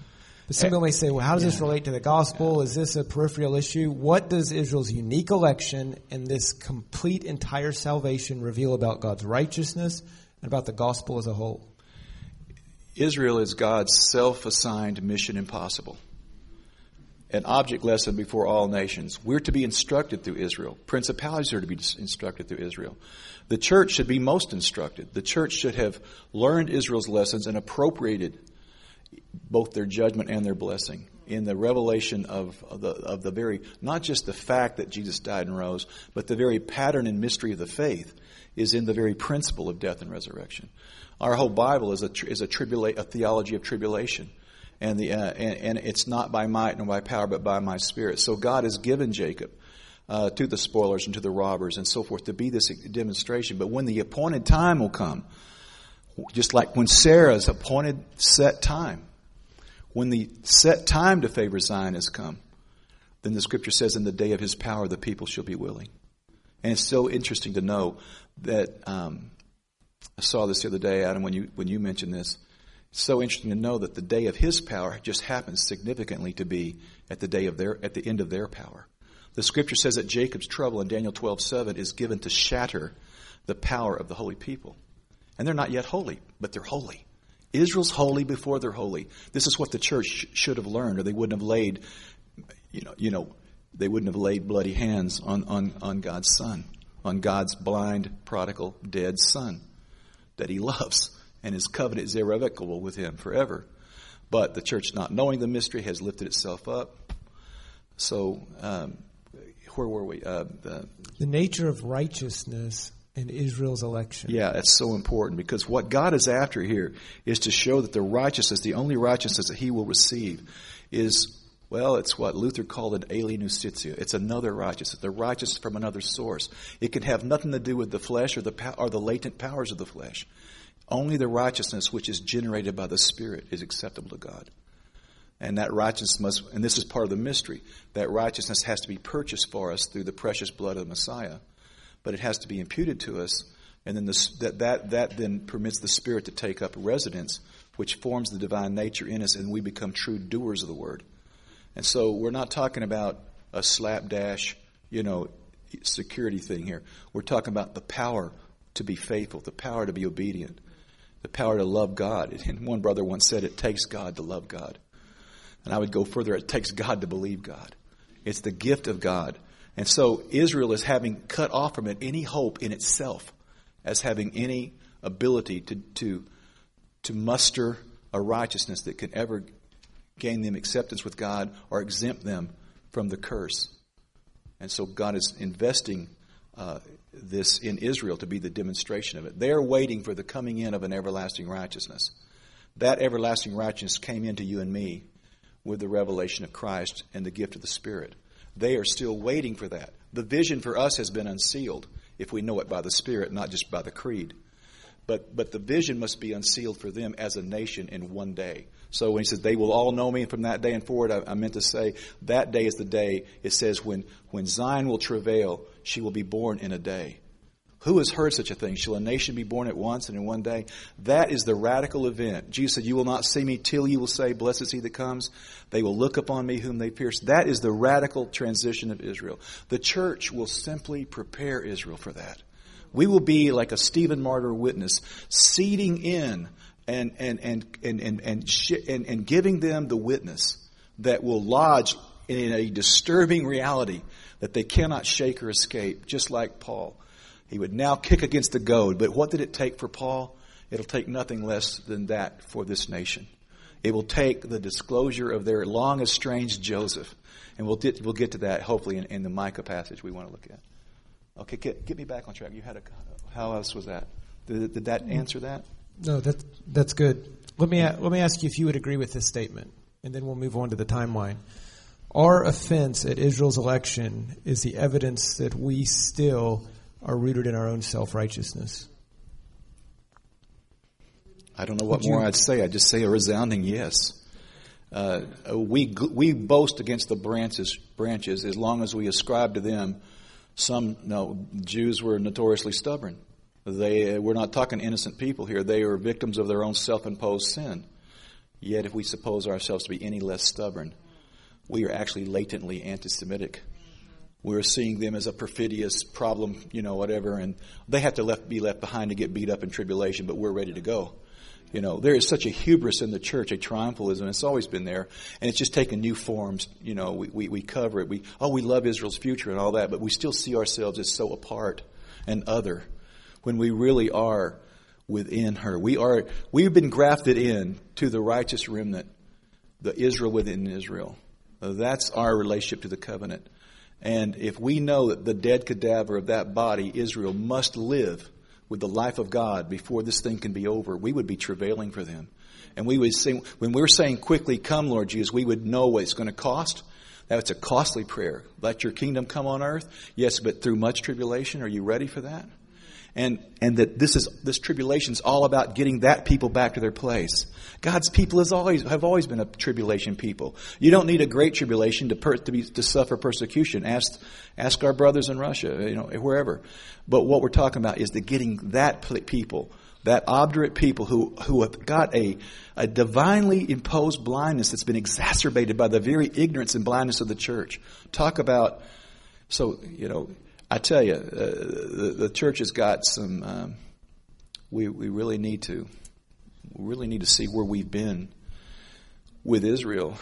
But some people may say, well, how does this relate to the gospel? Is this a peripheral issue? What does Israel's unique election and this complete entire salvation reveal about God's righteousness and about the gospel as a whole? Israel is God's self-assigned mission impossible. An object lesson before all nations. We're to be instructed through Israel. Principalities are to be instructed through Israel. The church should be most instructed. The church should have learned Israel's lessons and appropriated both their judgment and their blessing in the revelation of the very, not just the fact that Jesus died and rose, but the very pattern and mystery of the faith is in the very principle of death and resurrection. Our whole Bible is a theology of tribulation. And it's not by might nor by power, but by my Spirit. So God has given Jacob to the spoilers and to the robbers and so forth to be this demonstration. But when the appointed time will come, just like when Sarah's appointed set time, when the set time to favor Zion has come, then the Scripture says, in the day of His power, the people shall be willing. And it's so interesting to know that I saw this the other day, Adam, when you mentioned this. It's so interesting to know that the day of His power just happens significantly to be at the end of their power. The Scripture says that Jacob's trouble in Daniel 12:7 is given to shatter the power of the holy people. And they're not yet holy, but they're holy. Israel's holy before they're holy. This is what the church should have learned, or they wouldn't have laid, they wouldn't have laid bloody hands on God's Son, on God's blind, prodigal, dead Son that He loves. And His covenant is irrevocable with Him forever. But the church, not knowing the mystery, has lifted itself up. So, where were we? The nature of righteousness in Israel's election. Yeah, that's so important, because what God is after here is to show that the righteousness, the only righteousness that He will receive is, well, it's what Luther called an alien justitia. It's another righteousness, the righteousness from another source. It can have nothing to do with the flesh or the latent powers of the flesh. Only the righteousness which is generated by the Spirit is acceptable to God. And that righteousness must, and this is part of the mystery, that righteousness has to be purchased for us through the precious blood of the Messiah. But it has to be imputed to us, and then that then permits the Spirit to take up residence, which forms the divine nature in us, and we become true doers of the Word. And so we're not talking about a slapdash, security thing here. We're talking about the power to be faithful, the power to be obedient, the power to love God. And one brother once said, it takes God to love God. And I would go further, it takes God to believe God. It's the gift of God. And so Israel is having cut off from it any hope in itself as having any ability to muster a righteousness that can ever gain them acceptance with God or exempt them from the curse. And so God is investing this in Israel to be the demonstration of it. They are waiting for the coming in of an everlasting righteousness. That everlasting righteousness came into you and me with the revelation of Christ and the gift of the Spirit. They are still waiting for that. The vision for us has been unsealed if we know it by the Spirit, not just by the creed. But the vision must be unsealed for them as a nation in one day. So when he says, they will all know me from that day and forward, I meant to say that day is the day, it says, when Zion will travail, she will be born in a day. Who has heard such a thing? Shall a nation be born at once and in one day? That is the radical event. Jesus said, you will not see me till you will say, blessed is he that comes. They will look upon me whom they pierced. That is the radical transition of Israel. The church will simply prepare Israel for that. We will be like a Stephen Martyr witness, seeding in and giving them the witness that will lodge in a disturbing reality that they cannot shake or escape, just like Paul. He would now kick against the goad. But what did it take for Paul? It'll take nothing less than that for this nation. It will take the disclosure of their long estranged Joseph. And we'll get to that hopefully in the Micah passage we want to look at. Okay, get me back on track. You had how else was that? Did that answer that? No, that's good. Let me ask you if you would agree with this statement, and then we'll move on to the timeline. Our offense at Israel's election is the evidence that we still are rooted in our own self-righteousness. I don't know what more I'd say. I'd just say a resounding yes. We boast against the branches as long as we ascribe to them Jews were notoriously stubborn. We're not talking innocent people here. They are victims of their own self-imposed sin. Yet if we suppose ourselves to be any less stubborn, we are actually latently anti-Semitic. We're seeing them as a perfidious problem, whatever, and they have to be left behind to get beat up in tribulation, but we're ready to go. There is such a hubris in the church, a triumphalism. It's always been there, and it's just taken new forms. We cover it. We love Israel's future and all that, but we still see ourselves as so apart and other when we really are within her. We've been grafted in to the righteous remnant, the Israel within Israel. That's our relationship to the covenant. And if we know that the dead cadaver of that body, Israel, must live with the life of God before this thing can be over, we would be travailing for them. And we would say, when we're saying quickly, come Lord Jesus, we would know what it's going to cost. That's a costly prayer. Let your kingdom come on earth. Yes, but through much tribulation. Are you ready for that? And that this tribulation is all about getting that people back to their place. God's people have always been a tribulation people. You don't need a great tribulation to suffer persecution. Ask our brothers in Russia, wherever. But what we're talking about is the getting that people, that obdurate people who have got a divinely imposed blindness that's been exacerbated by the very ignorance and blindness of the church. Talk about, I tell you, the church has got some. We really need to see where we've been with Israel.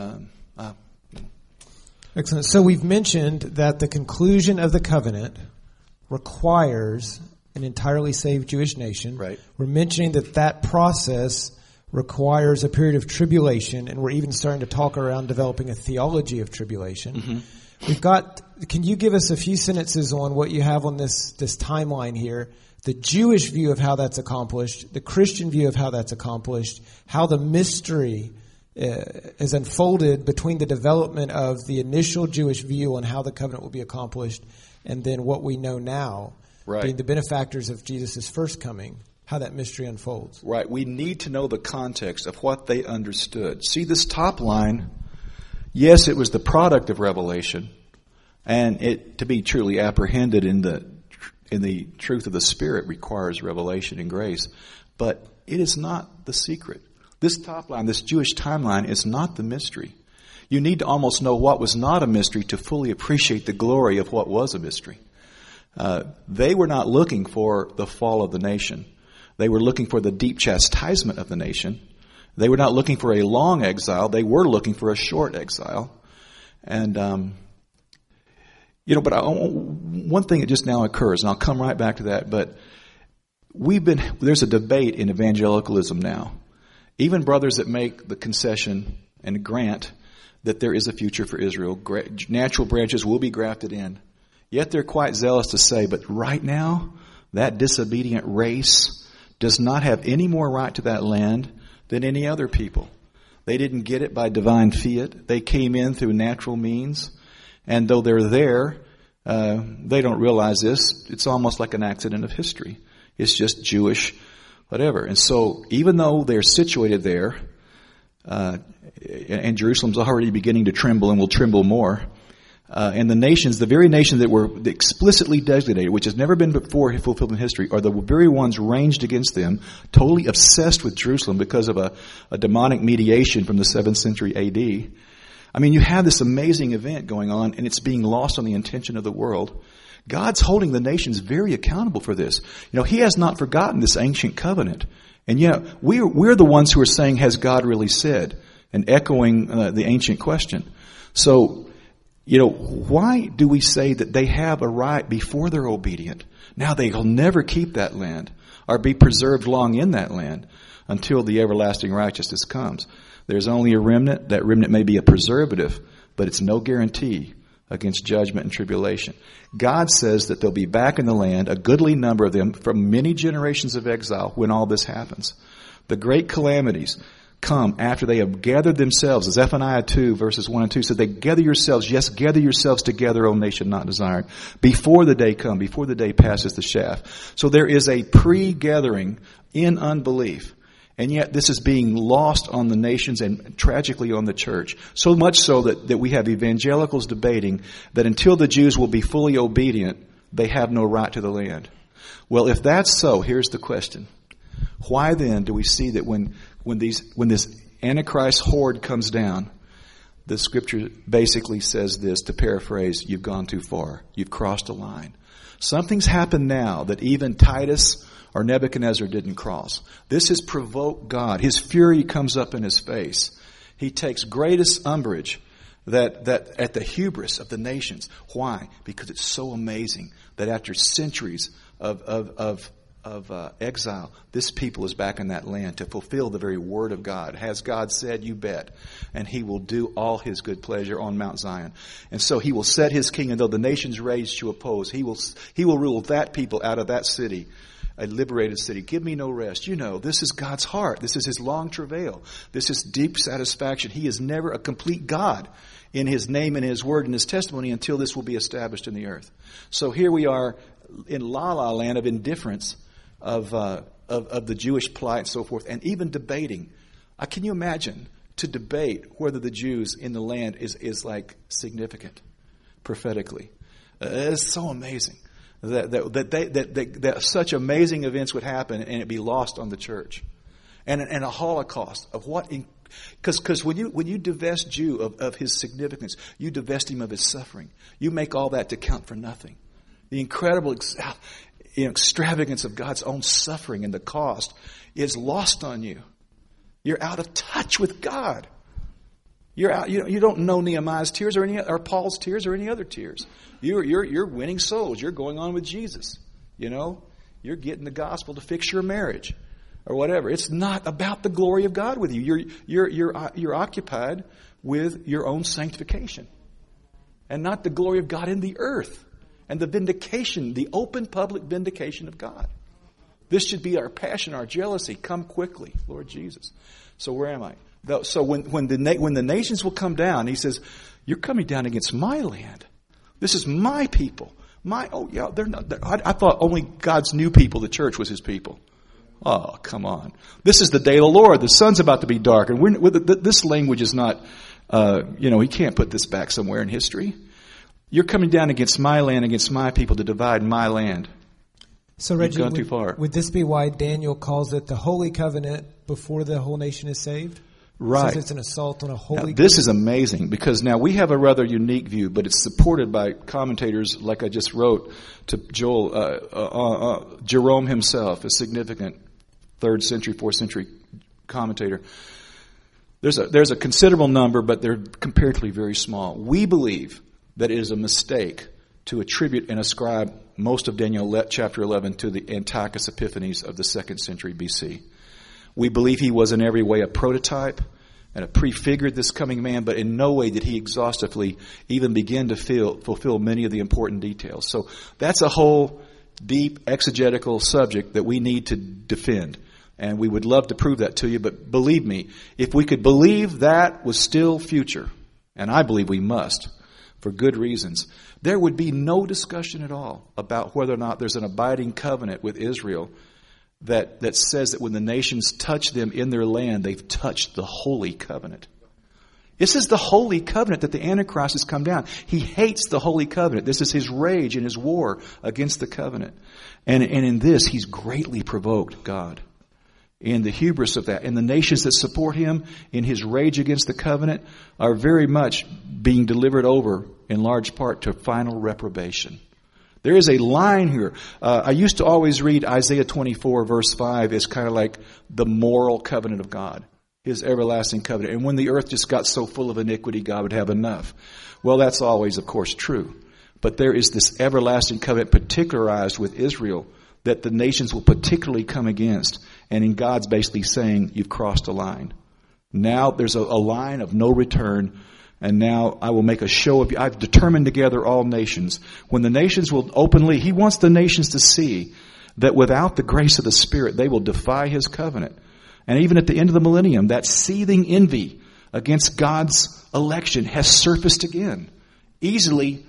Excellent. So we've mentioned that the conclusion of the covenant requires an entirely saved Jewish nation. Right. We're mentioning that process requires a period of tribulation, and we're even starting to talk around developing a theology of tribulation. Mm-hmm. Can you give us a few sentences on what you have on this timeline here? The Jewish view of how that's accomplished, the Christian view of how that's accomplished, how the mystery is unfolded between the development of the initial Jewish view on how the covenant will be accomplished and then what we know now, right, being the benefactors of Jesus' first coming, how that mystery unfolds. Right. We need to know the context of what they understood. See, this top line, yes, it was the product of revelation, and it to be truly apprehended in the truth of the Spirit requires revelation and grace, but it is not the secret. This top line, this Jewish timeline, is not the mystery. You need to almost know what was not a mystery to fully appreciate the glory of what was a mystery. They were not looking for the fall of the nation. They were looking for the deep chastisement of the nation. They were not looking for a long exile. They were looking for a short exile. And, but one thing that just now occurs, and I'll come right back to that, but there's a debate in evangelicalism now. Even brothers that make the concession and grant that there is a future for Israel, natural branches will be grafted in. Yet they're quite zealous to say, but right now, that disobedient race does not have any more right to that land than any other people. They didn't get it by divine fiat. They came in through natural means. And though they're there, they don't realize this. It's almost like an accident of history. It's just Jewish, whatever. And so even though they're situated there, and Jerusalem's already beginning to tremble and will tremble more, and the very nations that were explicitly designated, which has never been before fulfilled in history, are the very ones ranged against them, totally obsessed with Jerusalem because of a demonic mediation from the 7th century A.D. I mean, you have this amazing event going on, and it's being lost on the intention of the world. God's holding the nations very accountable for this. He has not forgotten this ancient covenant. And yet, we're the ones who are saying, has God really said? And echoing the ancient question. So, why do we say that they have a right before they're obedient? Now they'll never keep that land or be preserved long in that land until the everlasting righteousness comes. There's only a remnant. That remnant may be a preservative, but it's no guarantee against judgment and tribulation. God says that they'll be back in the land, a goodly number of them from many generations of exile when all this happens. The great calamities come after they have gathered themselves, as Zephaniah 2 verses 1 and 2 said, they gather yourselves, yes, gather yourselves together, O nation not desired, before the day come, before the day passes the shaft. So there is a pre-gathering in unbelief. And yet this is being lost on the nations and tragically on the church. So much so that we have evangelicals debating that until the Jews will be fully obedient, they have no right to the land. Well, if that's so, here's the question. Why then do we see that when this Antichrist horde comes down, the scripture basically says this, to paraphrase, you've gone too far. You've crossed a line. Something's happened now that even Titus or Nebuchadnezzar didn't cross. This has provoked God. His fury comes up in his face. He takes greatest umbrage that at the hubris of the nations. Why? Because it's so amazing that after centuries of exile, this people is back in that land to fulfill the very word of God. Has God said? You bet. And he will do all his good pleasure on Mount Zion. And so he will set his king, and though the nations rage to oppose, he will rule that people out of that city, a liberated city. Give me no rest. You know, this is God's heart. This is his long travail. This is deep satisfaction. He is never a complete God in his name and his word and his testimony until this will be established in the earth. So here we are in la-la land of indifference of the Jewish plight and so forth, and even debating. Can you imagine to debate whether the Jews in the land is like significant prophetically? It's so amazing that such amazing events would happen and it be lost on the church, and a Holocaust of what. Because when you divest Jew of his significance, you divest him of his suffering. You make all that to count for nothing. The incredible extravagance of God's own suffering and the cost is lost on you. You're out of touch with God. You're out. You don't know Nehemiah's tears or Paul's tears or any other tears. You're winning souls. You're going on with Jesus. You know, you're getting the gospel to fix your marriage or whatever. It's not about the glory of God with you. You're occupied with your own sanctification and not the glory of God in the earth. And the vindication, the open public vindication of God. This should be our passion, our jealousy. Come quickly, Lord Jesus. So where am I? So when the nations will come down, he says, you're coming down against my land. This is my people. They're not. I thought only God's new people, the church, was his people. Oh, come on. This is the day of the Lord. The sun's about to be dark. And this language is not, he can't put this back somewhere in history. You're coming down against my land, against my people, to divide my land. So, Reggie, You've gone too far. Would this be why Daniel calls it the Holy Covenant before the whole nation is saved? Right. Says it's an assault on a holy covenant. This is amazing because now we have a rather unique view, but it's supported by commentators like I just wrote to Joel, Jerome himself, a significant 3rd century, 4th century commentator. There's a considerable number, but they're comparatively very small. We believe that it is a mistake to attribute and ascribe most of Daniel chapter 11 to the Antiochus Epiphanes of the 2nd century BC. We believe he was in every way a prototype and prefigured this coming man, but in no way did he exhaustively even begin to fulfill many of the important details. So that's a whole deep exegetical subject that we need to defend. And we would love to prove that to you, but believe me, if we could believe that was still future, and I believe we must, for good reasons, there would be no discussion at all about whether or not there's an abiding covenant with Israel that says that when the nations touch them in their land, they've touched the holy covenant. This is the holy covenant that the Antichrist has come down. He hates the holy covenant. This is his rage and his war against the covenant. And in this, he's greatly provoked God. In the hubris of that. And the nations that support him in his rage against the covenant are very much being delivered over in large part to final reprobation. There is a line here. I used to always read Isaiah 24 verse 5 as kind of like the moral covenant of God. His everlasting covenant. And when the earth just got so full of iniquity, God would have enough. Well, that's always, of course, true. But there is this everlasting covenant particularized with Israel that the nations will particularly come against. And in God's basically saying, you've crossed a line. Now there's a line of no return. And now I will make a show of you. I've determined together all nations. When the nations will openly, he wants the nations to see that without the grace of the Spirit, they will defy his covenant. And even at the end of the millennium, that seething envy against God's election has surfaced again. Easily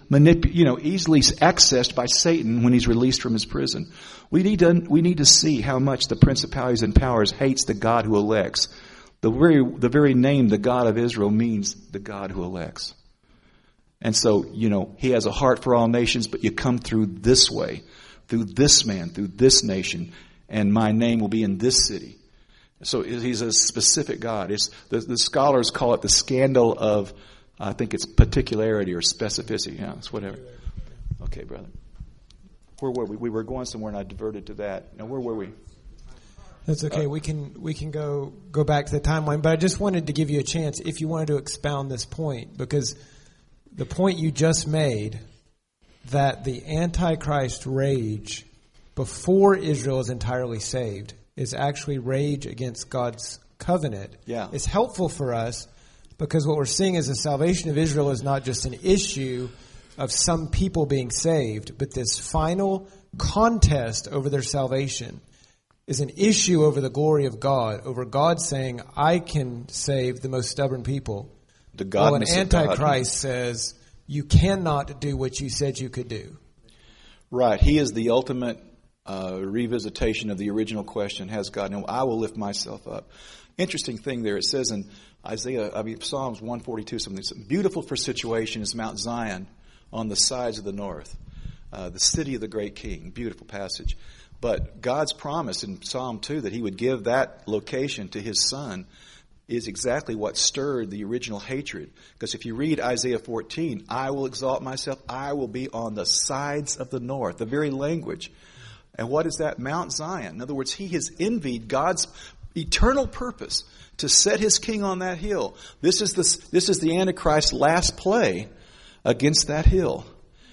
accessed by Satan when he's released from his prison. We need to see how much the principalities and powers hates the God who elects. The very name, the God of Israel, means the God who elects. And so, he has a heart for all nations, but you come through this way, through this man, through this nation, and my name will be in this city. So he's a specific God. The scholars call it the scandal of, I think it's particularity or specificity. Yeah, it's whatever. Okay, brother. Where were we? We were going somewhere, and I diverted to that. Now, where were we? That's okay. We can go back to the timeline, but I just wanted to give you a chance if you wanted to expound this point, because the point you just made, that the Antichrist rage before Israel is entirely saved is actually rage against God's covenant. Yeah. It's helpful for us because what we're seeing is the salvation of Israel is not just an issue of some people being saved, but this final contest over their salvation is an issue over the glory of God, over God saying, I can save the most stubborn people. The godness an of God. Antichrist says, you cannot do what you said you could do. Right. He is the ultimate revisitation of the original question, has God? No, I will lift myself up. Interesting thing there. It says in Psalms 142, something beautiful for situation is Mount Zion on the sides of the north, the city of the great king. Beautiful passage. But God's promise in Psalm 2 that he would give that location to his son is exactly what stirred the original hatred. Because if you read Isaiah 14, I will exalt myself, I will be on the sides of the north, the very language. And what is that? Mount Zion. In other words, he has envied God's eternal purpose to set his king on that hill. This is the Antichrist's last play against that hill.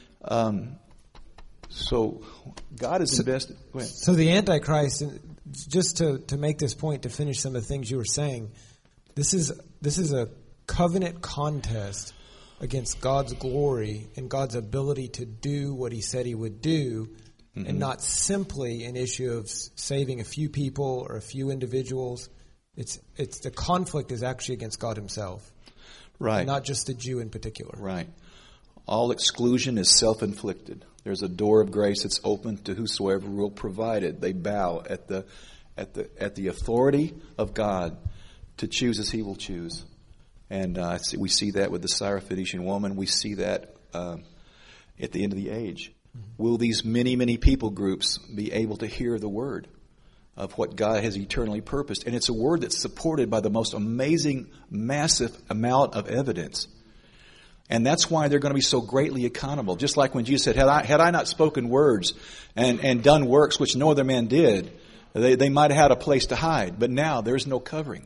So God is invested. Go ahead. So the Antichrist, just to make this point, to finish some of the things you were saying, this is a covenant contest against God's glory and God's ability to do what he said he would do, and not simply an issue of saving a few people or a few individuals. It's the conflict is actually against God himself. Right. Not just the Jew in particular. Right. All exclusion is self-inflicted. There's a door of grace that's open to whosoever will provide it. They bow at the authority of God to choose as he will choose. And we see that with the Syrophoenician woman. We see that at the end of the age. Will these many, many people groups be able to hear the word of what God has eternally purposed? And it's a word that's supported by the most amazing, massive amount of evidence. And that's why they're going to be so greatly accountable. Just like when Jesus said, had I not spoken words and done works which no other man did, they might have had a place to hide. But now there's no covering.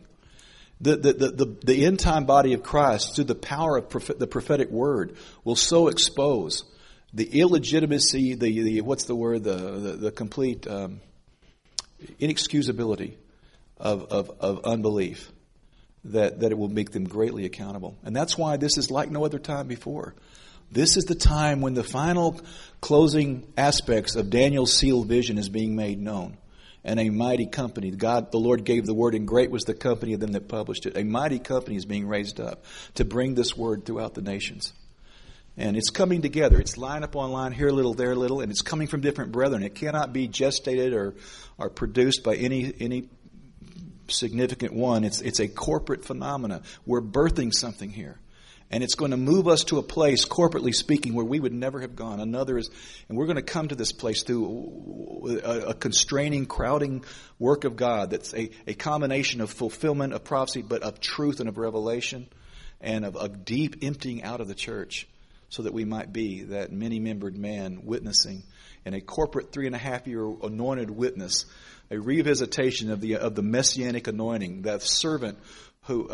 The end time body of Christ, through the power of the prophetic word, will so expose the illegitimacy, the complete inexcusability of unbelief, that it will make them greatly accountable. And that's why this is like no other time before. This is the time when the final closing aspects of Daniel's sealed vision is being made known. And a mighty company, the Lord gave the word, and great was the company of them that published it. A mighty company is being raised up to bring this word throughout the nations. And it's coming together. It's line up on line, here a little, there a little, and it's coming from different brethren. It cannot be gestated or produced by any significant one. It's a corporate phenomena. We're birthing something here. And it's going to move us to a place, corporately speaking, where we would never have gone. And we're going to come to this place through a constraining, crowding work of God that's a combination of fulfillment of prophecy, but of truth and of revelation, and of a deep emptying out of the church, so that we might be that many-membered man witnessing in a corporate 3.5-year anointed witness, a revisitation of the messianic anointing, that servant who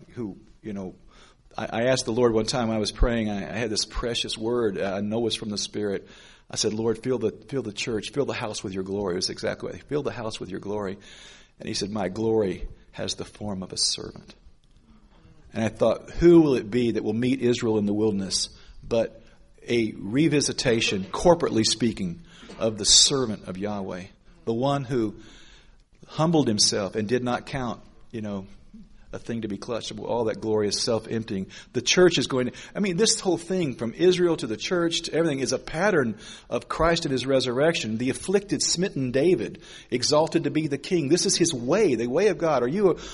I asked the Lord one time when I was praying. I had this precious word. I know it's from the Spirit. I said, Lord, fill the church, fill the house with your glory. It was exactly what, fill the house with your glory. And he said, my glory has the form of a servant. And I thought, who will it be that will meet Israel in the wilderness but a revisitation, corporately speaking, of the servant of Yahweh, the one who humbled himself and did not count, a thing to be clutched, all that glorious self-emptying. The church is going to, this whole thing from Israel to the church to everything is a pattern of Christ and his resurrection. The afflicted, smitten David, exalted to be the king. This is his way, the way of God.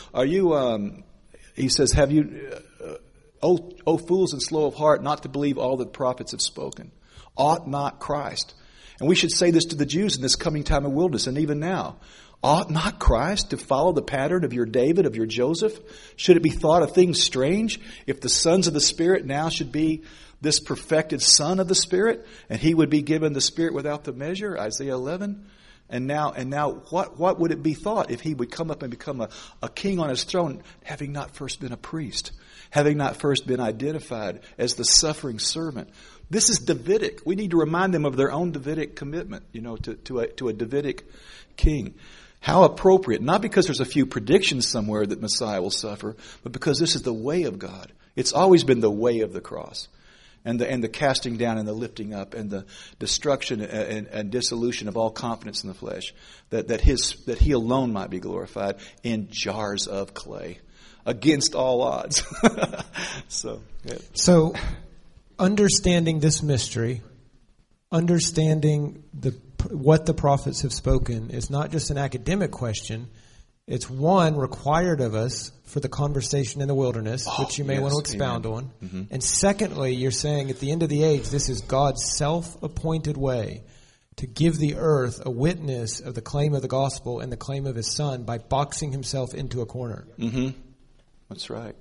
He says, have you, O fools and slow of heart, not to believe all that the prophets have spoken? Ought not Christ? And we should say this to the Jews in this coming time of wilderness, and even now. Ought not Christ to follow the pattern of your David, of your Joseph? Should it be thought a thing strange if the sons of the Spirit now should be this perfected Son of the Spirit, and he would be given the Spirit without the measure? Isaiah 11. And now, what would it be thought if he would come up and become a king on his throne, having not first been a priest, having not first been identified as the suffering servant? This is Davidic. We need to remind them of their own Davidic commitment, to a Davidic king. How appropriate, not because there's a few predictions somewhere that Messiah will suffer, but because this is the way of God. It's always been the way of the cross. And the casting down and the lifting up and the destruction and dissolution of all confidence in the flesh, that he alone might be glorified in jars of clay against all odds. So understanding this mystery, understanding what the prophets have spoken is not just an academic question. It's one required of us for the conversation in the wilderness, which you may want to expound on. Mm-hmm. And secondly, you're saying at the end of the age, this is God's self-appointed way to give the earth a witness of the claim of the gospel and the claim of his Son by boxing himself into a corner. Mm-hmm. That's right.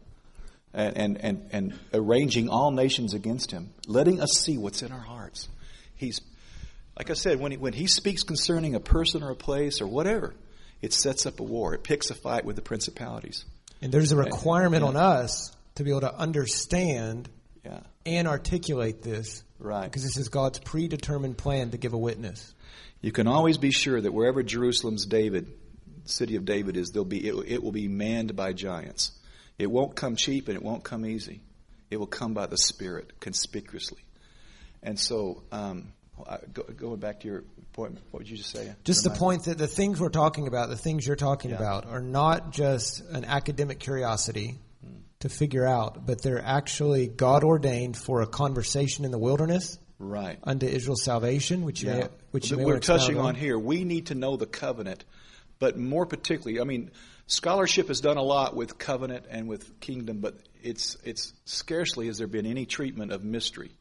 And arranging all nations against him, letting us see what's in our hearts. He's, like I said, when he speaks concerning a person or a place or whatever, it sets up a war. It picks a fight with the principalities. And there's a requirement on us to be able to understand and articulate this. Right. Because this is God's predetermined plan to give a witness. You can always be sure that wherever Jerusalem's city of David is, it will be manned by giants. It won't come cheap and it won't come easy. It will come by the Spirit, conspicuously. And so, going back to your point, what would you just say? Just the point that the things we're talking about, the things you're talking about, are not just an academic curiosity to figure out, but they're actually God ordained for a conversation in the wilderness, right, unto Israel's salvation, which we're touching on here. We need to know the covenant, but more particularly, scholarship has done a lot with covenant and with kingdom, but it's scarcely has there been any treatment of mystery.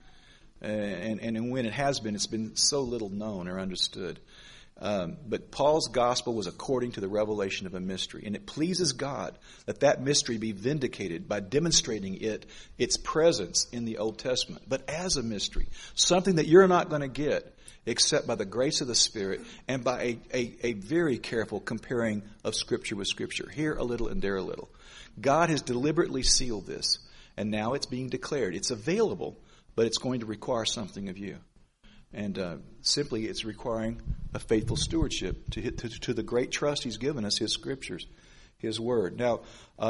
And when it has been, it's been so little known or understood. But Paul's gospel was according to the revelation of a mystery. And it pleases God that mystery be vindicated by demonstrating its presence in the Old Testament. But as a mystery, something that you're not going to get except by the grace of the Spirit and by a very careful comparing of Scripture with Scripture. Here a little and there a little. God has deliberately sealed this. And now it's being declared. It's available. But it's going to require something of you. And simply it's requiring a faithful stewardship to the great trust he's given us, his Scriptures, his Word. Now,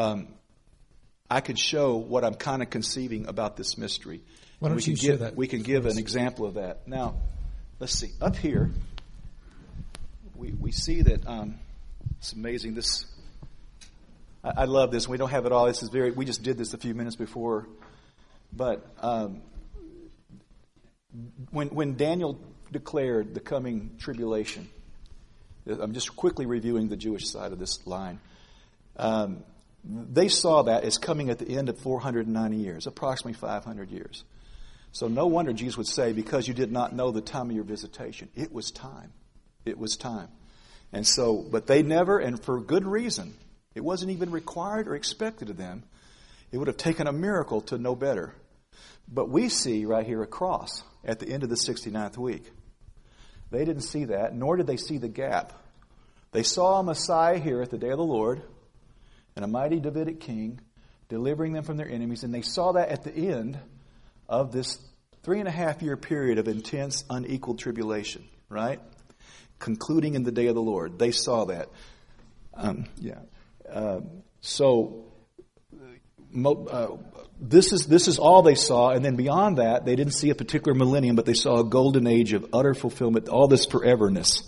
I can show what I'm kind of conceiving about this mystery. Why don't you share that? We can give an example of that. Now, let's see. Up here, we see that it's amazing. I love this. We don't have it all. We just did this a few minutes before. But when Daniel declared the coming tribulation, I'm just quickly reviewing the Jewish side of this line. They saw that as coming at the end of 490 years, approximately 500 years. So no wonder Jesus would say, because you did not know the time of your visitation. It was time. It was time. And so, but they never, and for good reason, it wasn't even required or expected of them. It would have taken a miracle to know better. But we see right here a cross at the end of the 69th week. They didn't see that, nor did they see the gap. They saw a Messiah here at the day of the Lord, and a mighty Davidic king, delivering them from their enemies. And they saw that at the end of this 3.5-year period of intense, unequal tribulation, right? Concluding in the day of the Lord. They saw that. This is all they saw, and then beyond that, they didn't see a particular millennium, but they saw a golden age of utter fulfillment, all this foreverness.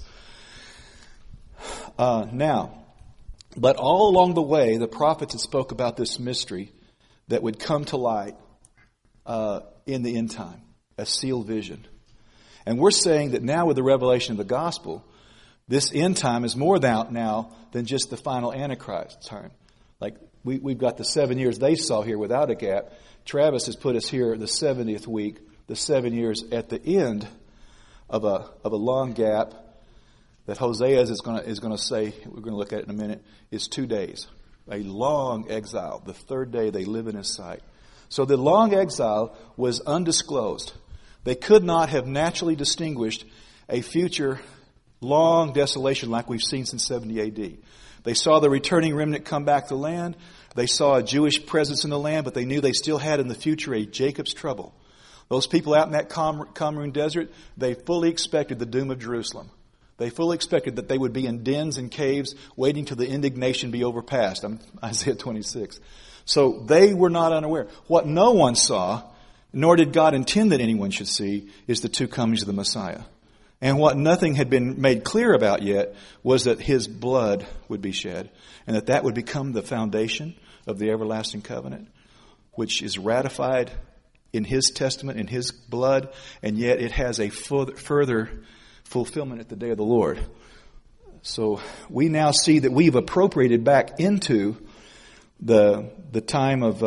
But all along the way, the prophets had spoke about this mystery that would come to light in the end time, a sealed vision. And we're saying that now with the revelation of the gospel, this end time is more now than just the final Antichrist time. Like we've got the 7 years they saw here without a gap. Travis has put us here the 70th week, the 7 years at the end of a long gap that Hosea is going to say, we're going to look at it in a minute, is 2 days. A long exile. The third day they live in his sight. So the long exile was undisclosed. They could not have naturally distinguished a future long desolation like we've seen since 70 A.D. They saw the returning remnant come back to land. They saw a Jewish presence in the land, but they knew they still had in the future a Jacob's trouble. Those people out in that Qumran desert, they fully expected the doom of Jerusalem. They fully expected that they would be in dens and caves waiting till the indignation be overpassed. Isaiah 26. So they were not unaware. What no one saw, nor did God intend that anyone should see, is the two comings of the Messiah. And what nothing had been made clear about yet was that his blood would be shed, and that would become the foundation of the everlasting covenant, which is ratified in his testament, in his blood, and yet it has a further fulfillment at the day of the Lord. So we now see that we've appropriated back into the time of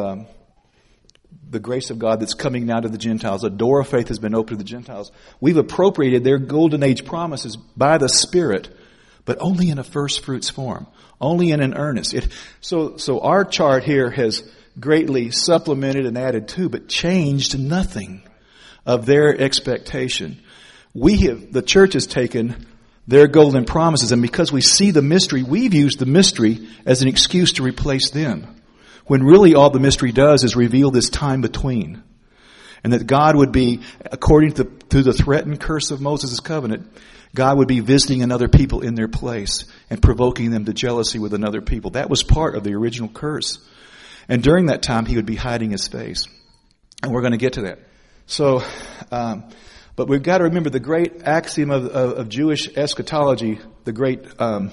the grace of God that's coming now to the Gentiles. A door of faith has been opened to the Gentiles. We've appropriated their golden age promises by the Spirit, but only in a first fruits form, only in an earnest. So our chart here has greatly supplemented and added to, but changed nothing of their expectation. The church has taken their golden promises, and because we see the mystery, we've used the mystery as an excuse to replace them. When really all the mystery does is reveal this time between. And that God would be, according to the threat and curse of Moses' covenant, God would be visiting another people in their place and provoking them to jealousy with another people. That was part of the original curse. And during that time, he would be hiding his face. And we're going to get to that. So, but we've got to remember the great axiom of Jewish eschatology, the great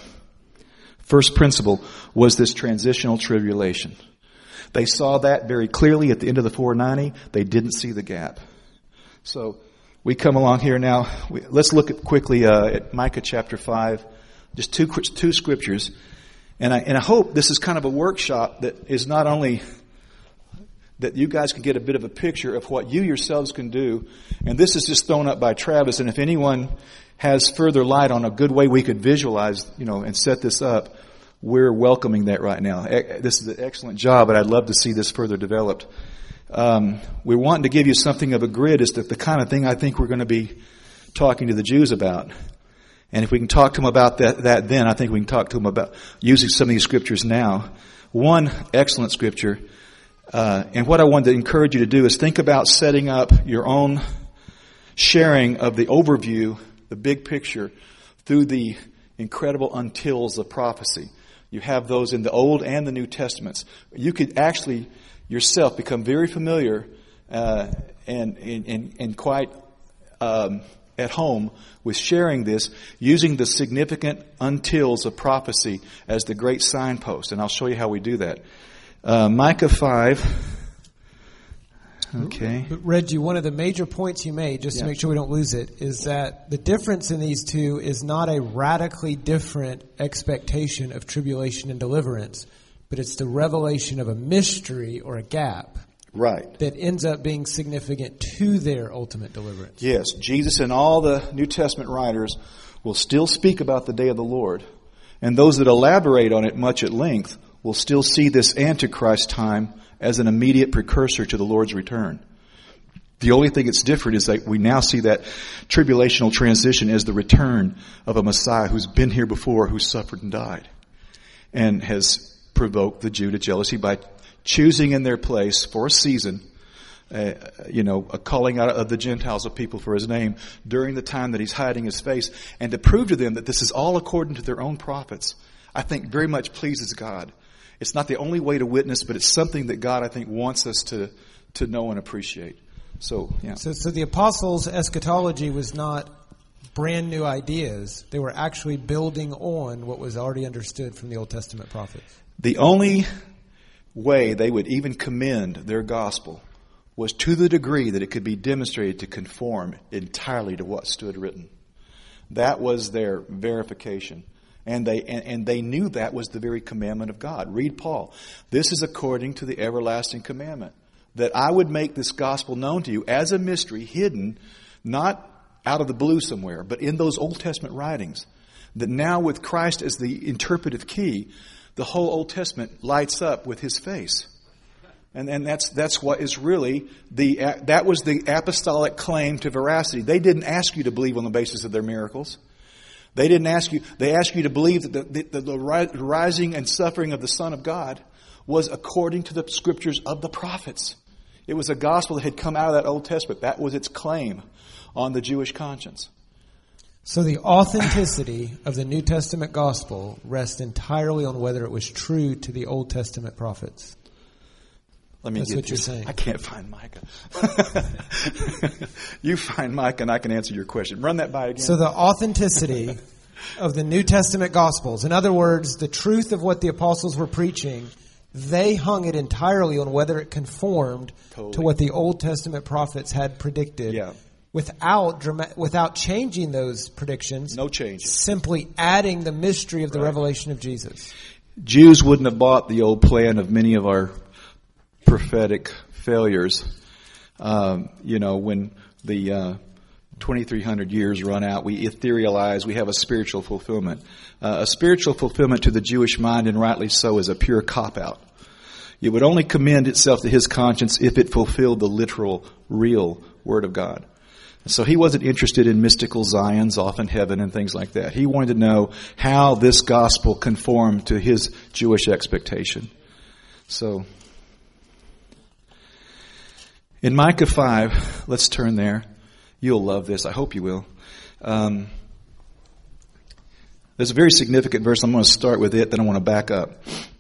first principle, was this transitional tribulation. They saw that very clearly at the end of the 490. They didn't see the gap. So we come along here now. Let's look quickly at Micah chapter 5. Just two scriptures. And I hope this is kind of a workshop that is not only that you guys can get a bit of a picture of what you yourselves can do. And this is just thrown up by Travis. And if anyone has further light on a good way we could visualize, and set this up, we're welcoming that right now. This is an excellent job, but I'd love to see this further developed. We're wanting to give you something of a grid as to the kind of thing I think we're going to be talking to the Jews about. And if we can talk to them about that then, I think we can talk to them about using some of these scriptures now. One excellent scripture, and what I wanted to encourage you to do is think about setting up your own sharing of the overview, the big picture, through the incredible untils of prophecy. You have those in the Old and the New Testaments. You could actually yourself become very familiar and quite at home with sharing this, using the significant untils of prophecy as the great signpost. And I'll show you how we do that. Micah 5. Okay. But Reggie, one of the major points you made, just to make sure we don't lose it, is that the difference in these two is not a radically different expectation of tribulation and deliverance, but it's the revelation of a mystery or a gap. Right. That ends up being significant to their ultimate deliverance. Yes. Jesus and all the New Testament writers will still speak about the day of the Lord. And those that elaborate on it much at length will still see this Antichrist time as an immediate precursor to the Lord's return. The only thing that's different is that we now see that tribulational transition as the return of a Messiah who's been here before, who suffered and died, and has provoked the Jew to jealousy by choosing in their place for a season, a calling out of the Gentiles of people for his name during the time that he's hiding his face, and to prove to them that this is all according to their own prophets, I think very much pleases God. It's not the only way to witness, but it's something that God, I think, wants us to know and appreciate. So, yeah. So the apostles' eschatology was not brand new ideas. They were actually building on what was already understood from the Old Testament prophets. The only way they would even commend their gospel was to the degree that it could be demonstrated to conform entirely to what stood written. That was their verification. And they knew that was the very commandment of God. Read Paul. This is according to the everlasting commandment, that I would make this gospel known to you as a mystery, hidden, not out of the blue somewhere, but in those Old Testament writings, That now with Christ as the interpretive key, the whole Old Testament lights up with his face. And that's what is really that was the apostolic claim to veracity. They didn't ask you to believe on the basis of their miracles. They didn't ask you. They asked you to believe that the rising and suffering of the Son of God was according to the scriptures of the prophets. It was a gospel that had come out of that Old Testament. That was its claim on the Jewish conscience. So the authenticity of the New Testament gospel rests entirely on whether it was true to the Old Testament prophets. Let me That's get what you're this. saying. I can't find Micah. You find Micah and I can answer your question. Run that by again. So the authenticity of the New Testament Gospels, in other words, the truth of what the apostles were preaching, they hung it entirely on whether it conformed to what the Old Testament prophets had predicted. Yeah. Without changing those predictions. No change. Simply adding the mystery of the revelation of Jesus. Jews wouldn't have bought the old plan of many of our prophetic failures. When the 2,300 years run out, we etherealize, we have a spiritual fulfillment. A spiritual fulfillment to the Jewish mind, and rightly so, is a pure cop-out. It would only commend itself to his conscience if it fulfilled the literal, real Word of God. So he wasn't interested in mystical Zions off in heaven and things like that. He wanted to know how this gospel conformed to his Jewish expectation. So, in Micah 5, let's turn there. You'll love this. I hope you will. There's a very significant verse. I'm going to start with it, then I want to back up.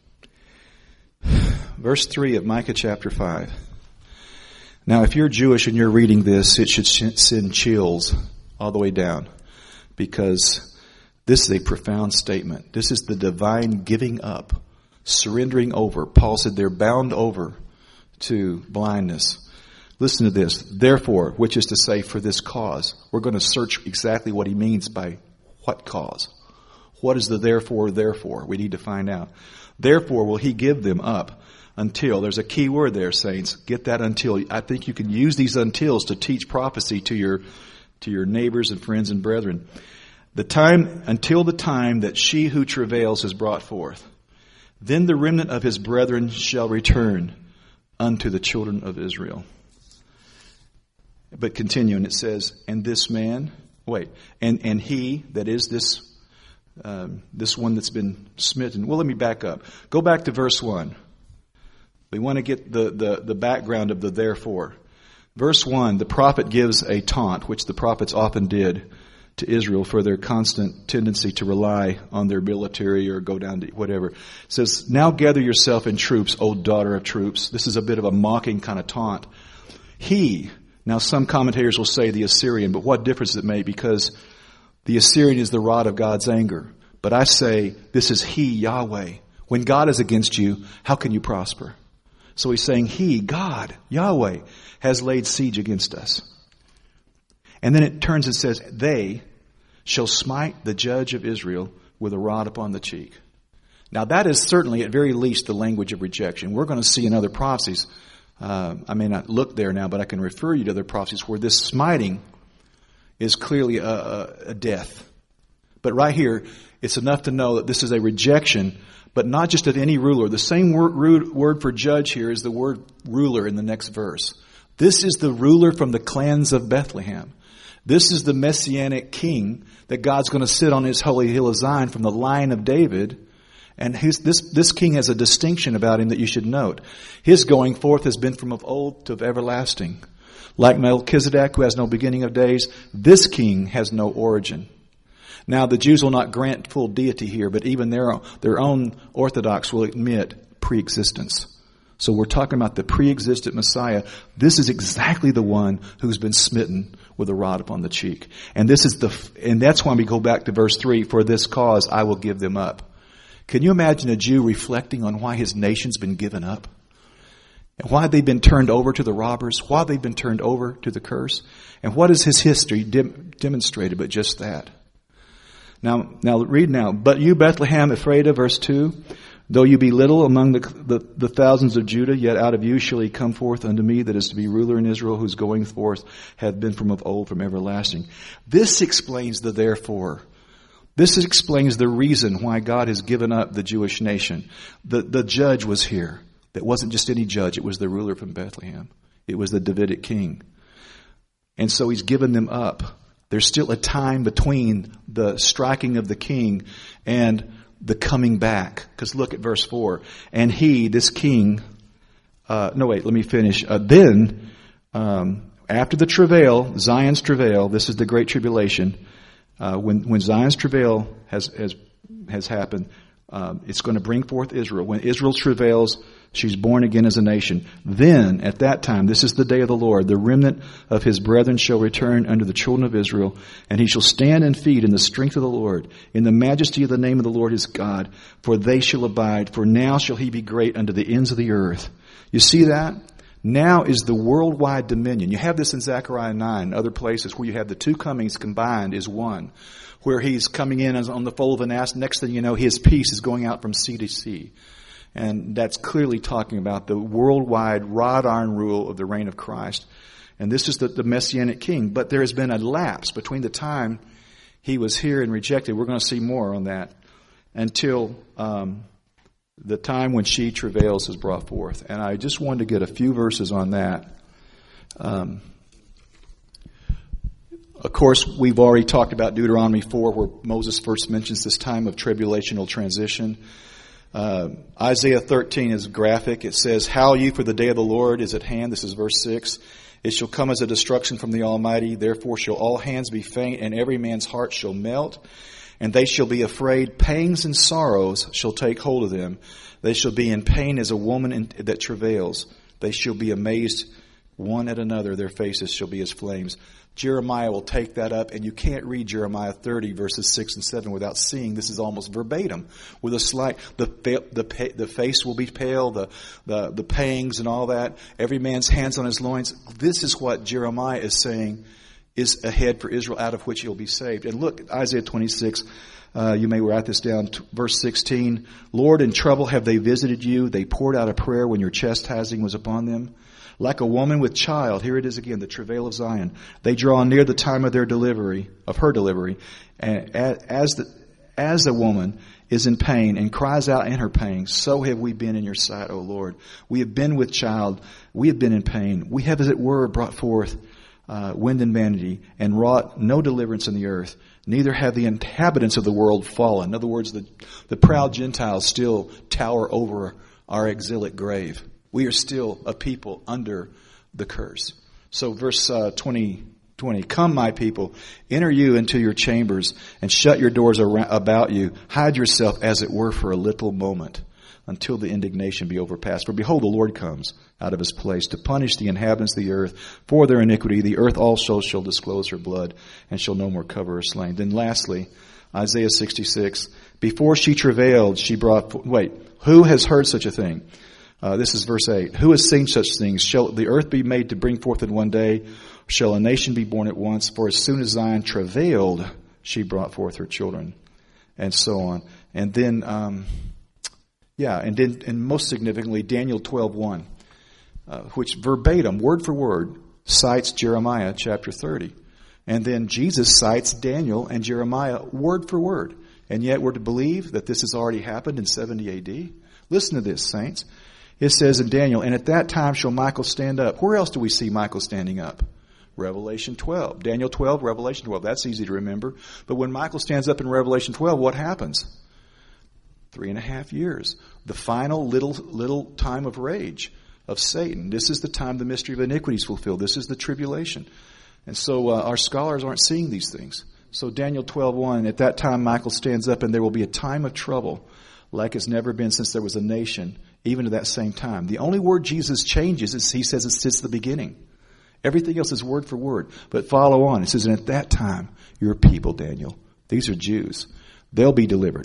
Verse 3 of Micah chapter 5. Now, if you're Jewish and you're reading this, it should send chills all the way down, because this is a profound statement. This is the divine giving up, surrendering over. Paul said they're bound over to blindness. Listen to this. Therefore, which is to say for this cause. We're going to search exactly what he means by what cause. What is the therefore? We need to find out. Therefore will he give them up until. There's a key word there, saints. Get that until. I think you can use these untils to teach prophecy to your neighbors and friends and brethren. Until the time that she who travails is brought forth. Then the remnant of his brethren shall return unto the children of Israel. But continue, and it says, and this man, and he, that is this one that's been smitten. Well, let me back up. Go back to verse 1. We want to get the background of the therefore. Verse 1, the prophet gives a taunt, which the prophets often did to Israel for their constant tendency to rely on their military or go down to whatever. It says, now gather yourself in troops, O daughter of troops. This is a bit of a mocking kind of taunt. Now some commentators will say the Assyrian, but what difference does it make? Because the Assyrian is the rod of God's anger. But I say, this is he, Yahweh. When God is against you, how can you prosper? So he's saying he, God, Yahweh, has laid siege against us. And then it turns and says, they shall smite the judge of Israel with a rod upon the cheek. Now that is certainly at very least the language of rejection. We're going to see in other prophecies, I may not look there now, but I can refer you to other prophecies where this smiting is clearly a death. But right here, it's enough to know that this is a rejection, but not just of any ruler. The same word for judge here is the word ruler in the next verse. This is the ruler from the clans of Bethlehem. This is the messianic king that God's going to sit on his holy hill of Zion from the line of David. And this king has a distinction about him that you should note. His going forth has been from of old to of everlasting. Like Melchizedek, who has no beginning of days, this king has no origin. Now, the Jews will not grant full deity here, but even their own Orthodox will admit preexistence. So we're talking about the pre-existent Messiah. This is exactly the one who's been smitten with a rod upon the cheek. And that's why we go back to verse 3, for this cause I will give them up. Can you imagine a Jew reflecting on why his nation's been given up? And why they've been turned over to the robbers? Why they've been turned over to the curse? And what is his history demonstrated but just that? Now read now. But you, Bethlehem, Ephrathah, verse 2, though you be little among the thousands of Judah, yet out of you shall he come forth unto me that is to be ruler in Israel, whose going forth hath been from of old, from everlasting. This explains the therefore. This explains the reason why God has given up the Jewish nation. The judge was here. That wasn't just any judge. It was the ruler from Bethlehem. It was the Davidic king. And so he's given them up. There's still a time between the striking of the king and the coming back. Because look at verse 4. And he, this king, let me finish. Then, after the travail, Zion's travail, this is the great tribulation. When Zion's travail has happened, it's going to bring forth Israel. When Israel travails, she's born again as a nation. Then, at that time, this is the day of the Lord, the remnant of his brethren shall return unto the children of Israel, and he shall stand and feed in the strength of the Lord, in the majesty of the name of the Lord his God, for they shall abide, for now shall he be great unto the ends of the earth. You see that? Now is the worldwide dominion. You have this in Zechariah 9, other places where you have the two comings combined is one, where he's coming in as on the foal of an ass. Next thing you know, his peace is going out from sea to sea. And that's clearly talking about the worldwide rod iron rule of the reign of Christ. And this is the Messianic king. But there has been a lapse between the time he was here and rejected. We're going to see more on that until the time when she travails is brought forth. And I just wanted to get a few verses on that. Of course, we've already talked about Deuteronomy 4, where Moses first mentions this time of tribulational transition. Isaiah 13 is graphic. It says, "Howl ye, for the day of the Lord is at hand." This is verse 6. "It shall come as a destruction from the Almighty. Therefore shall all hands be faint, and every man's heart shall melt. And they shall be afraid. Pangs and sorrows shall take hold of them. They shall be in pain as a woman that travails. They shall be amazed one at another. Their faces shall be as flames." Jeremiah will take that up, and you can't read Jeremiah 30 verses 6 and 7 without seeing this is almost verbatim. With a slight, the face will be pale, the pangs and all that. Every man's hands on his loins. This is what Jeremiah is saying is ahead for Israel, out of which he'll be saved. And look, Isaiah 26, you may write this down, verse 16. "Lord, in trouble have they visited you. They poured out a prayer when your chastising was upon them. Like a woman with child," here it is again, the travail of Zion. "They draw near the time of her delivery, and as a woman is in pain and cries out in her pain, so have we been in your sight, O Lord. We have been with child. We have been in pain. We have, as it were, brought forth wind and vanity, and wrought no deliverance in the earth. Neither have the inhabitants of the world fallen." In other words, the proud Gentiles still tower over our exilic grave. We are still a people under the curse. So verse 20, "Come, my people, enter you into your chambers, and shut your doors about you. Hide yourself, as it were, for a little moment, until the indignation be overpassed. For behold, the Lord comes out of his place to punish the inhabitants of the earth for their iniquity. The earth also shall disclose her blood, and shall no more cover her slain." Then lastly, Isaiah 66, "Before she travailed, she brought..." Who has heard such a thing? This is verse 8. "Who has seen such things? Shall the earth be made to bring forth in one day? Shall a nation be born at once? For as soon as Zion travailed, she brought forth her children." And so on. And then, and most significantly, Daniel 12:1, which verbatim, word for word, cites Jeremiah chapter 30. And then Jesus cites Daniel and Jeremiah word for word. And yet we're to believe that this has already happened in 70 AD? Listen to this, saints. It says in Daniel, "And at that time shall Michael stand up." Where else do we see Michael standing up? Revelation 12. Daniel 12, Revelation 12. That's easy to remember. But when Michael stands up in Revelation 12, what happens? 3.5 years. The final little time of rage of Satan. This is the time the mystery of iniquity is fulfilled. This is the tribulation. And so our scholars aren't seeing these things. So Daniel 12:1, "At that time Michael stands up, and there will be a time of trouble like it's never been since there was a nation, even to that same time." The only word Jesus changes is he says it's since the beginning. Everything else is word for word. But follow on. It says, "And at that time, your people, Daniel," these are Jews, "they'll be delivered."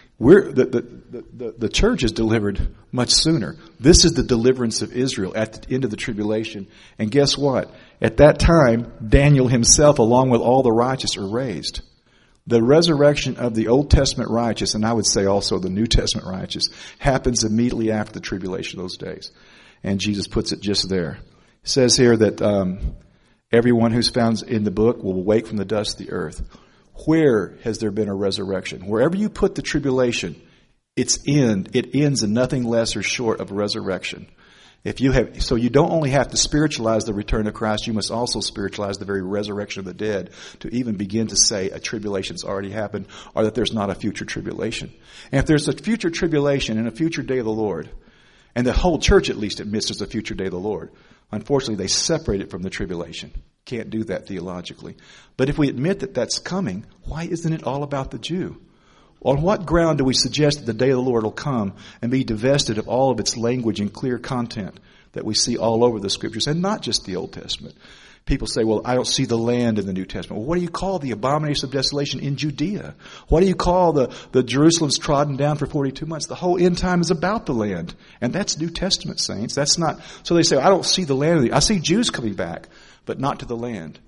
The church is delivered much sooner. This is the deliverance of Israel at the end of the tribulation. And guess what? At that time, Daniel himself, along with all the righteous, are raised. The resurrection of the Old Testament righteous, and I would say also the New Testament righteous, happens immediately after the tribulation of those days. And Jesus puts it just there. It says here that everyone who's found in the book will wake from the dust of the earth. Where has there been a resurrection? Wherever you put the tribulation, it ends in nothing less or short of resurrection. So you don't only have to spiritualize the return of Christ, you must also spiritualize the very resurrection of the dead to even begin to say a tribulation's already happened or that there's not a future tribulation. And if there's a future tribulation and a future day of the Lord, and the whole church at least admits there's a future day of the Lord, unfortunately they separate it from the tribulation. Can't do that theologically. But if we admit that that's coming, why isn't it all about the Jew? On what ground do we suggest that the day of the Lord will come and be divested of all of its language and clear content that we see all over the Scriptures, and not just the Old Testament? People say, well, I don't see the land in the New Testament. Well, what do you call the abomination of desolation in Judea? What do you call the Jerusalem's trodden down for 42 months? The whole end time is about the land. And that's New Testament, saints. That's not, so they say, I don't see the land. I see Jews coming back, but not to the land.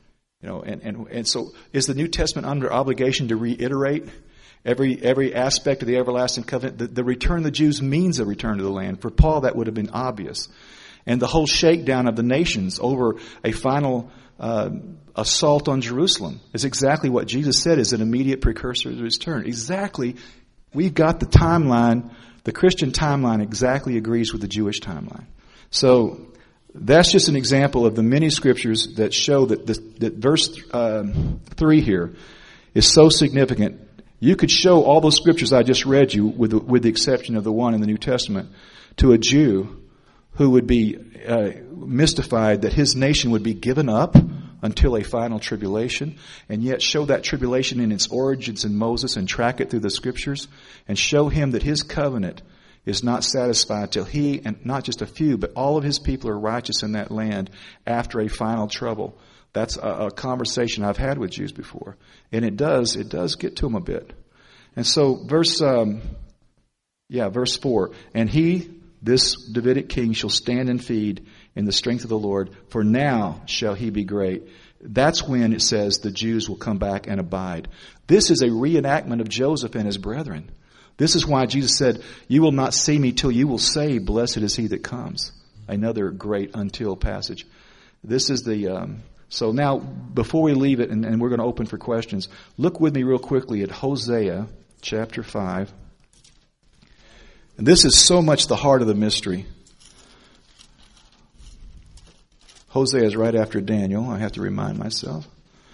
And so is the New Testament under obligation to reiterate every aspect of the everlasting covenant? The return of the Jews means a return to the land. For Paul, that would have been obvious. And the whole shakedown of the nations over a final assault on Jerusalem is exactly what Jesus said is an immediate precursor to his return. Exactly. We've got the timeline. The Christian timeline exactly agrees with the Jewish timeline. So that's just an example of the many scriptures that show that verse 3 here is so significant. You could show all those scriptures I just read you, with the exception of the one in the New Testament, to a Jew who would be mystified that his nation would be given up until a final tribulation, and yet show that tribulation in its origins in Moses and track it through the Scriptures, and show him that his covenant is not satisfied till he, and not just a few, but all of his people are righteous in that land after a final trouble. That's a conversation I've had with Jews before. And it does get to them a bit. And so verse 4, and he, this Davidic king, shall stand and feed in the strength of the Lord, for now shall he be great. That's when it says the Jews will come back and abide. This is a reenactment of Joseph and his brethren. This is why Jesus said, you will not see me till you will say, blessed is he that comes. Another great until passage. This is so now, before we leave it, and we're going to open for questions, look with me real quickly at Hosea chapter 5. And this is so much the heart of the mystery. Hosea is right after Daniel. I have to remind myself.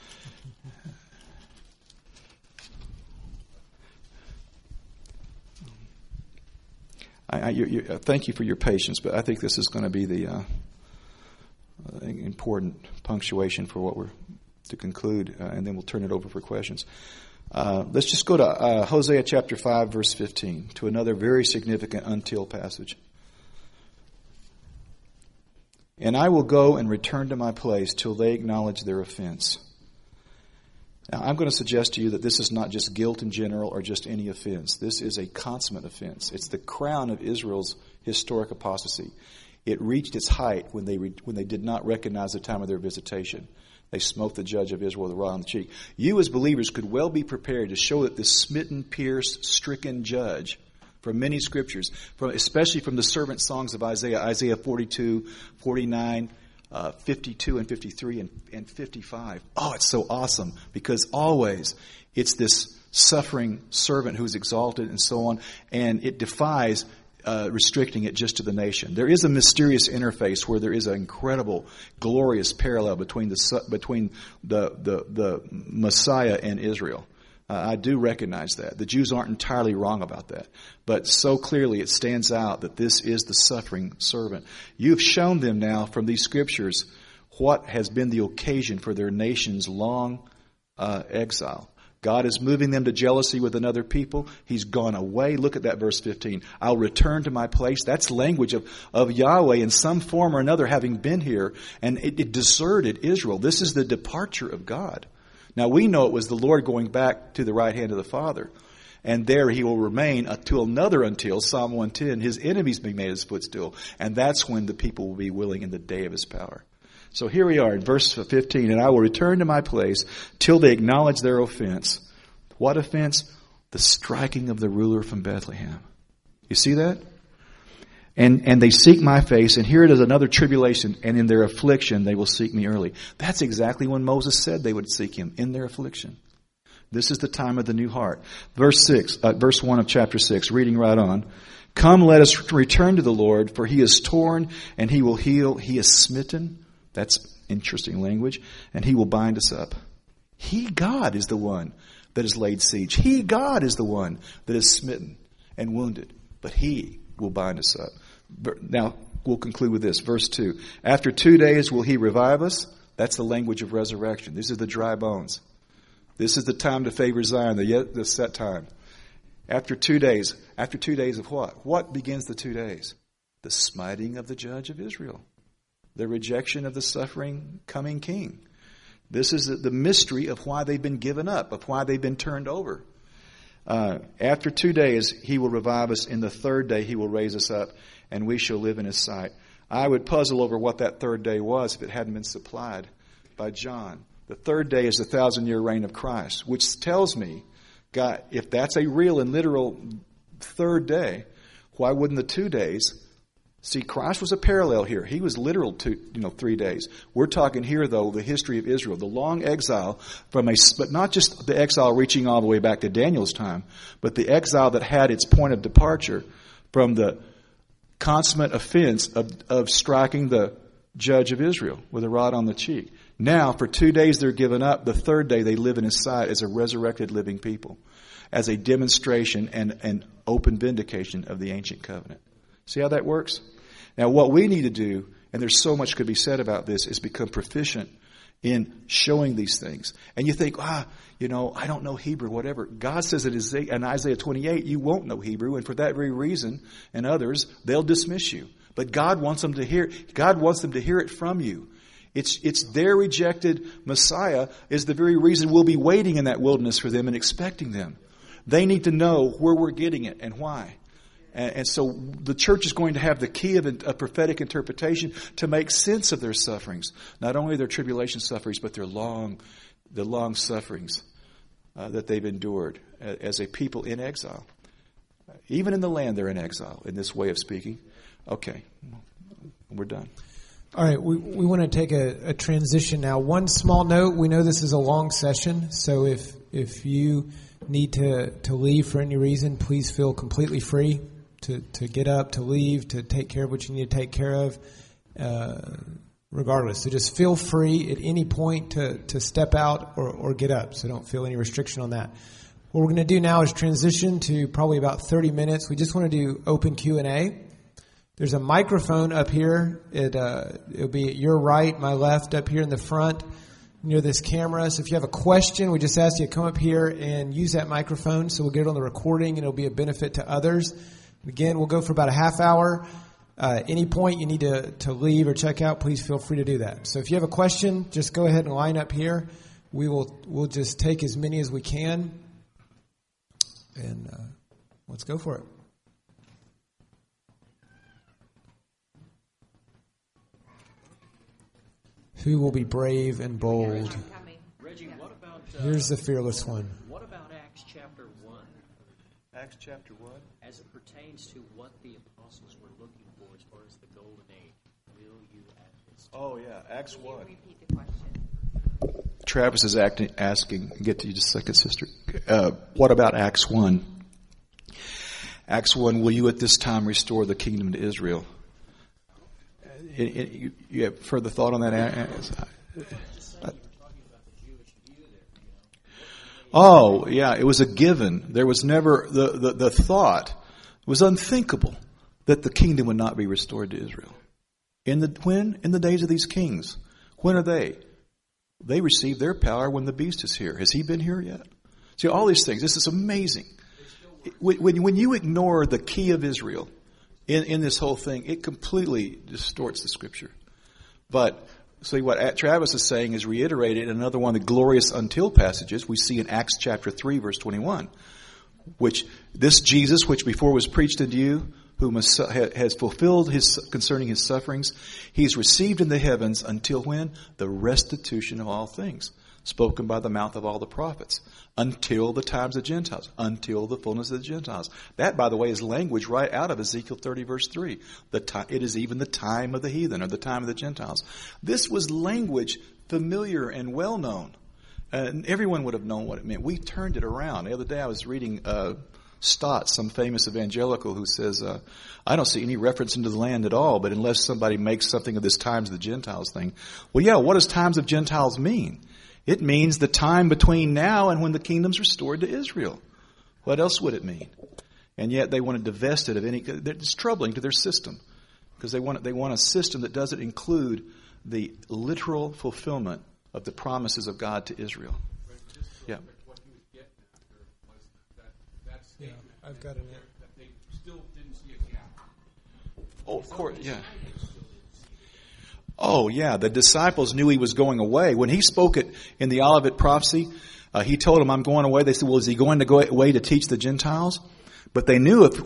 Thank you for your patience, but I think this is going to be the important punctuation for what we're to conclude, and then we'll turn it over for questions. Let's just go to Hosea chapter 5, verse 15, to another very significant until passage. And I will go and return to my place till they acknowledge their offense. Now, I'm going to suggest to you that this is not just guilt in general or just any offense. This is a consummate offense. It's the crown of Israel's historic apostasy. It reached its height when they did not recognize the time of their visitation. They smote the judge of Israel with a rod on the cheek. You as believers could well be prepared to show that this smitten, pierced, stricken judge from many scriptures, especially from the servant songs of Isaiah 42, 49, 52 and 53 and 55. Oh, it's so awesome because always it's this suffering servant who's exalted and so on, and it defies restricting it just to the nation. There is a mysterious interface where there is an incredible, glorious parallel between the Messiah and Israel. I do recognize that. The Jews aren't entirely wrong about that. But so clearly it stands out that this is the suffering servant. You've shown them now from these scriptures what has been the occasion for their nation's long exile. God is moving them to jealousy with another people. He's gone away. Look at that verse 15. I'll return to my place. That's language of Yahweh in some form or another having been here. And it deserted Israel. This is the departure of God. Now we know it was the Lord going back to the right hand of the Father. And there he will remain until Psalm 110, his enemies be made his footstool. And that's when the people will be willing in the day of his power. So here we are in verse 15. And I will return to my place till they acknowledge their offense. What offense? The striking of the ruler from Bethlehem. You see that? And they seek my face, and here it is another tribulation, and in their affliction they will seek me early. That's exactly when Moses said they would seek him, in their affliction. This is the time of the new heart. Verse 1 of chapter 6, reading right on. Come, let us return to the Lord, for he is torn and he will heal. He is smitten. That's interesting language. And he will bind us up. He, God, is the one that has laid siege. He, God, is the one that is smitten and wounded. But he will bind us up. Now, we'll conclude with this. Verse 2. After 2 days will he revive us. That's the language of resurrection. These are the dry bones. This is the time to favor Zion, the set time. After 2 days of what? What begins the 2 days? The smiting of the judge of Israel. The rejection of the suffering coming king. This is the mystery of why they've been given up, of why they've been turned over. After 2 days, he will revive us. In the third day, he will raise us up, and we shall live in his sight. I would puzzle over what that third day was if it hadn't been supplied by John. The third day is the 1,000-year reign of Christ, which tells me, God, if that's a real and literal third day, why wouldn't the 2 days? See, Christ was a parallel here. He was literal 3 days. We're talking here, though, the history of Israel, the long exile but not just the exile reaching all the way back to Daniel's time, but the exile that had its point of departure from the consummate offense of striking the judge of Israel with a rod on the cheek. Now, for 2 days they're given up. The third day they live in his sight as a resurrected living people, as a demonstration and an open vindication of the ancient covenant. See how that works? Now, what we need to do, and there's so much could be said about this, is become proficient in showing these things. And you think, I don't know Hebrew, whatever. God says in Isaiah 28, you won't know Hebrew, and for that very reason and others, they'll dismiss you. But God wants them to hear. God wants them to hear it from you. It's their rejected Messiah is the very reason we'll be waiting in that wilderness for them and expecting them. They need to know where we're getting it and why. And so the church is going to have the key of a prophetic interpretation to make sense of their sufferings. Not only their tribulation sufferings, but the long sufferings that they've endured as a people in exile. Even in the land they're in exile, in this way of speaking. Okay, we're done. All right, we want to take a transition now. One small note, we know this is a long session, so if you need to leave for any reason, please feel completely free to get up, to leave, to take care of what you need to take care of, regardless. So just feel free at any point to step out or get up, so don't feel any restriction on that. What we're going to do now is transition to probably about 30 minutes. We just want to do open Q&A. There's a microphone up here. It'll be at your right, my left, up here in the front near this camera. So if you have a question, we just ask you to come up here and use that microphone so we'll get it on the recording and it'll be a benefit to others. Again, we'll go for about a half hour. Any point you need to leave or check out, please feel free to do that. So if you have a question, just go ahead and line up here. We'll just take as many as we can. And let's go for it. Who will be brave and bold? Reggie, what about... Here's the fearless one. What about Acts chapter 1? Acts chapter 1? As it pertains to what the apostles were looking for as far as the golden age. Will you at this time? Oh, yeah, Acts 1. Repeat the question. Travis is asking, get to you just a second, sister. What about Acts 1? Acts 1, will you at this time restore the kingdom to Israel? You have further thought on that? Oh, yeah, it was a given. There was never, the thought, it was unthinkable that the kingdom would not be restored to Israel. When? In the days of these kings. When are they? They received their power when the beast is here. Has he been here yet? See, all these things, this is amazing. When you ignore the key of Israel, in this whole thing, it completely distorts the Scripture. But see, what Travis is saying is reiterated in another one of the glorious until passages we see in Acts chapter 3, verse 21, which this Jesus, which before was preached unto you, who has fulfilled concerning his sufferings, he's received in the heavens until when? The restitution of all things, spoken by the mouth of all the prophets, until the times of the Gentiles, until the fullness of the Gentiles. That, by the way, is language right out of Ezekiel 30, verse 3. It is even the time of the heathen, or the time of the Gentiles. This was language familiar and well known. And everyone would have known what it meant. We turned it around. The other day I was reading Stott, some famous evangelical, who says, I don't see any reference into the land at all, but unless somebody makes something of this times of the Gentiles thing. Well, yeah, what does times of Gentiles mean? It means the time between now and when the kingdom's restored to Israel. What else would it mean? And yet they want to divest it of any. It's troubling to their system because they want a system that doesn't include the literal fulfillment of the promises of God to Israel. Yeah. What he was getting after was that statement. Yeah, I've got it. That they still didn't see a gap. Oh, of course, yeah. Oh, yeah. The disciples knew he was going away. When he spoke it in the Olivet prophecy, he told them, I'm going away. They said, well, is he going to go away to teach the Gentiles? But they knew if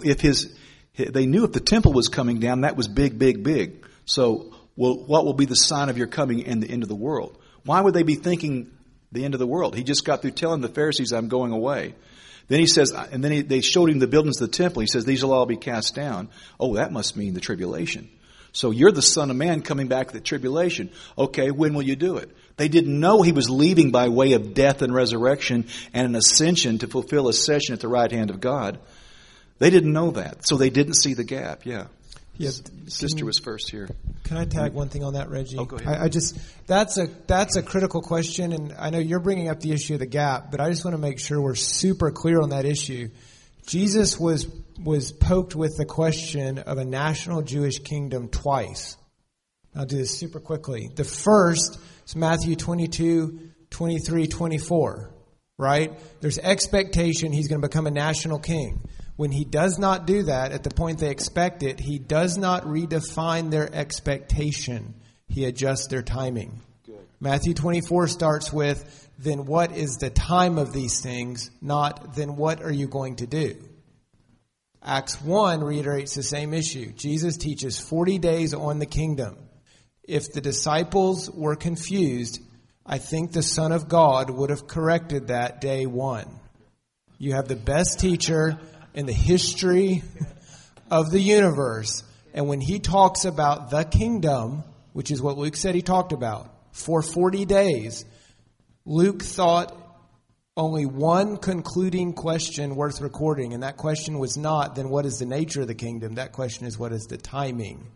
the temple was coming down, that was big, big, big. So, well, what will be the sign of your coming and the end of the world? Why would they be thinking the end of the world? He just got through telling the Pharisees, I'm going away. Then he says, and then they showed him the buildings of the temple. He says, these will all be cast down. Oh, that must mean the tribulation. So you're the Son of Man coming back at the tribulation. Okay, when will you do it? They didn't know he was leaving by way of death and resurrection and an ascension to fulfill a session at the right hand of God. They didn't know that. So they didn't see the gap. Yeah. Yeah, Sister was first here. Can I tag one thing on that, Reggie? Oh, go ahead. That's a critical question, and I know you're bringing up the issue of the gap, but I just want to make sure we're super clear on that issue. Jesus was poked with the question of a national Jewish kingdom twice. I'll do this super quickly. The first is Matthew 22, 23, 24, right? There's expectation he's going to become a national king. When he does not do that, at the point they expect it, he does not redefine their expectation. He adjusts their timing. Good. Matthew 24 starts with, then what is the time of these things, not then what are you going to do? Acts 1 reiterates the same issue. Jesus teaches 40 days on the kingdom. If the disciples were confused, I think the Son of God would have corrected that day one. You have the best teacher in the history of the universe. And when he talks about the kingdom, which is what Luke said he talked about, for 40 days, Luke thought only one concluding question worth recording. And that question was not, then what is the nature of the kingdom? That question is, what is the timing?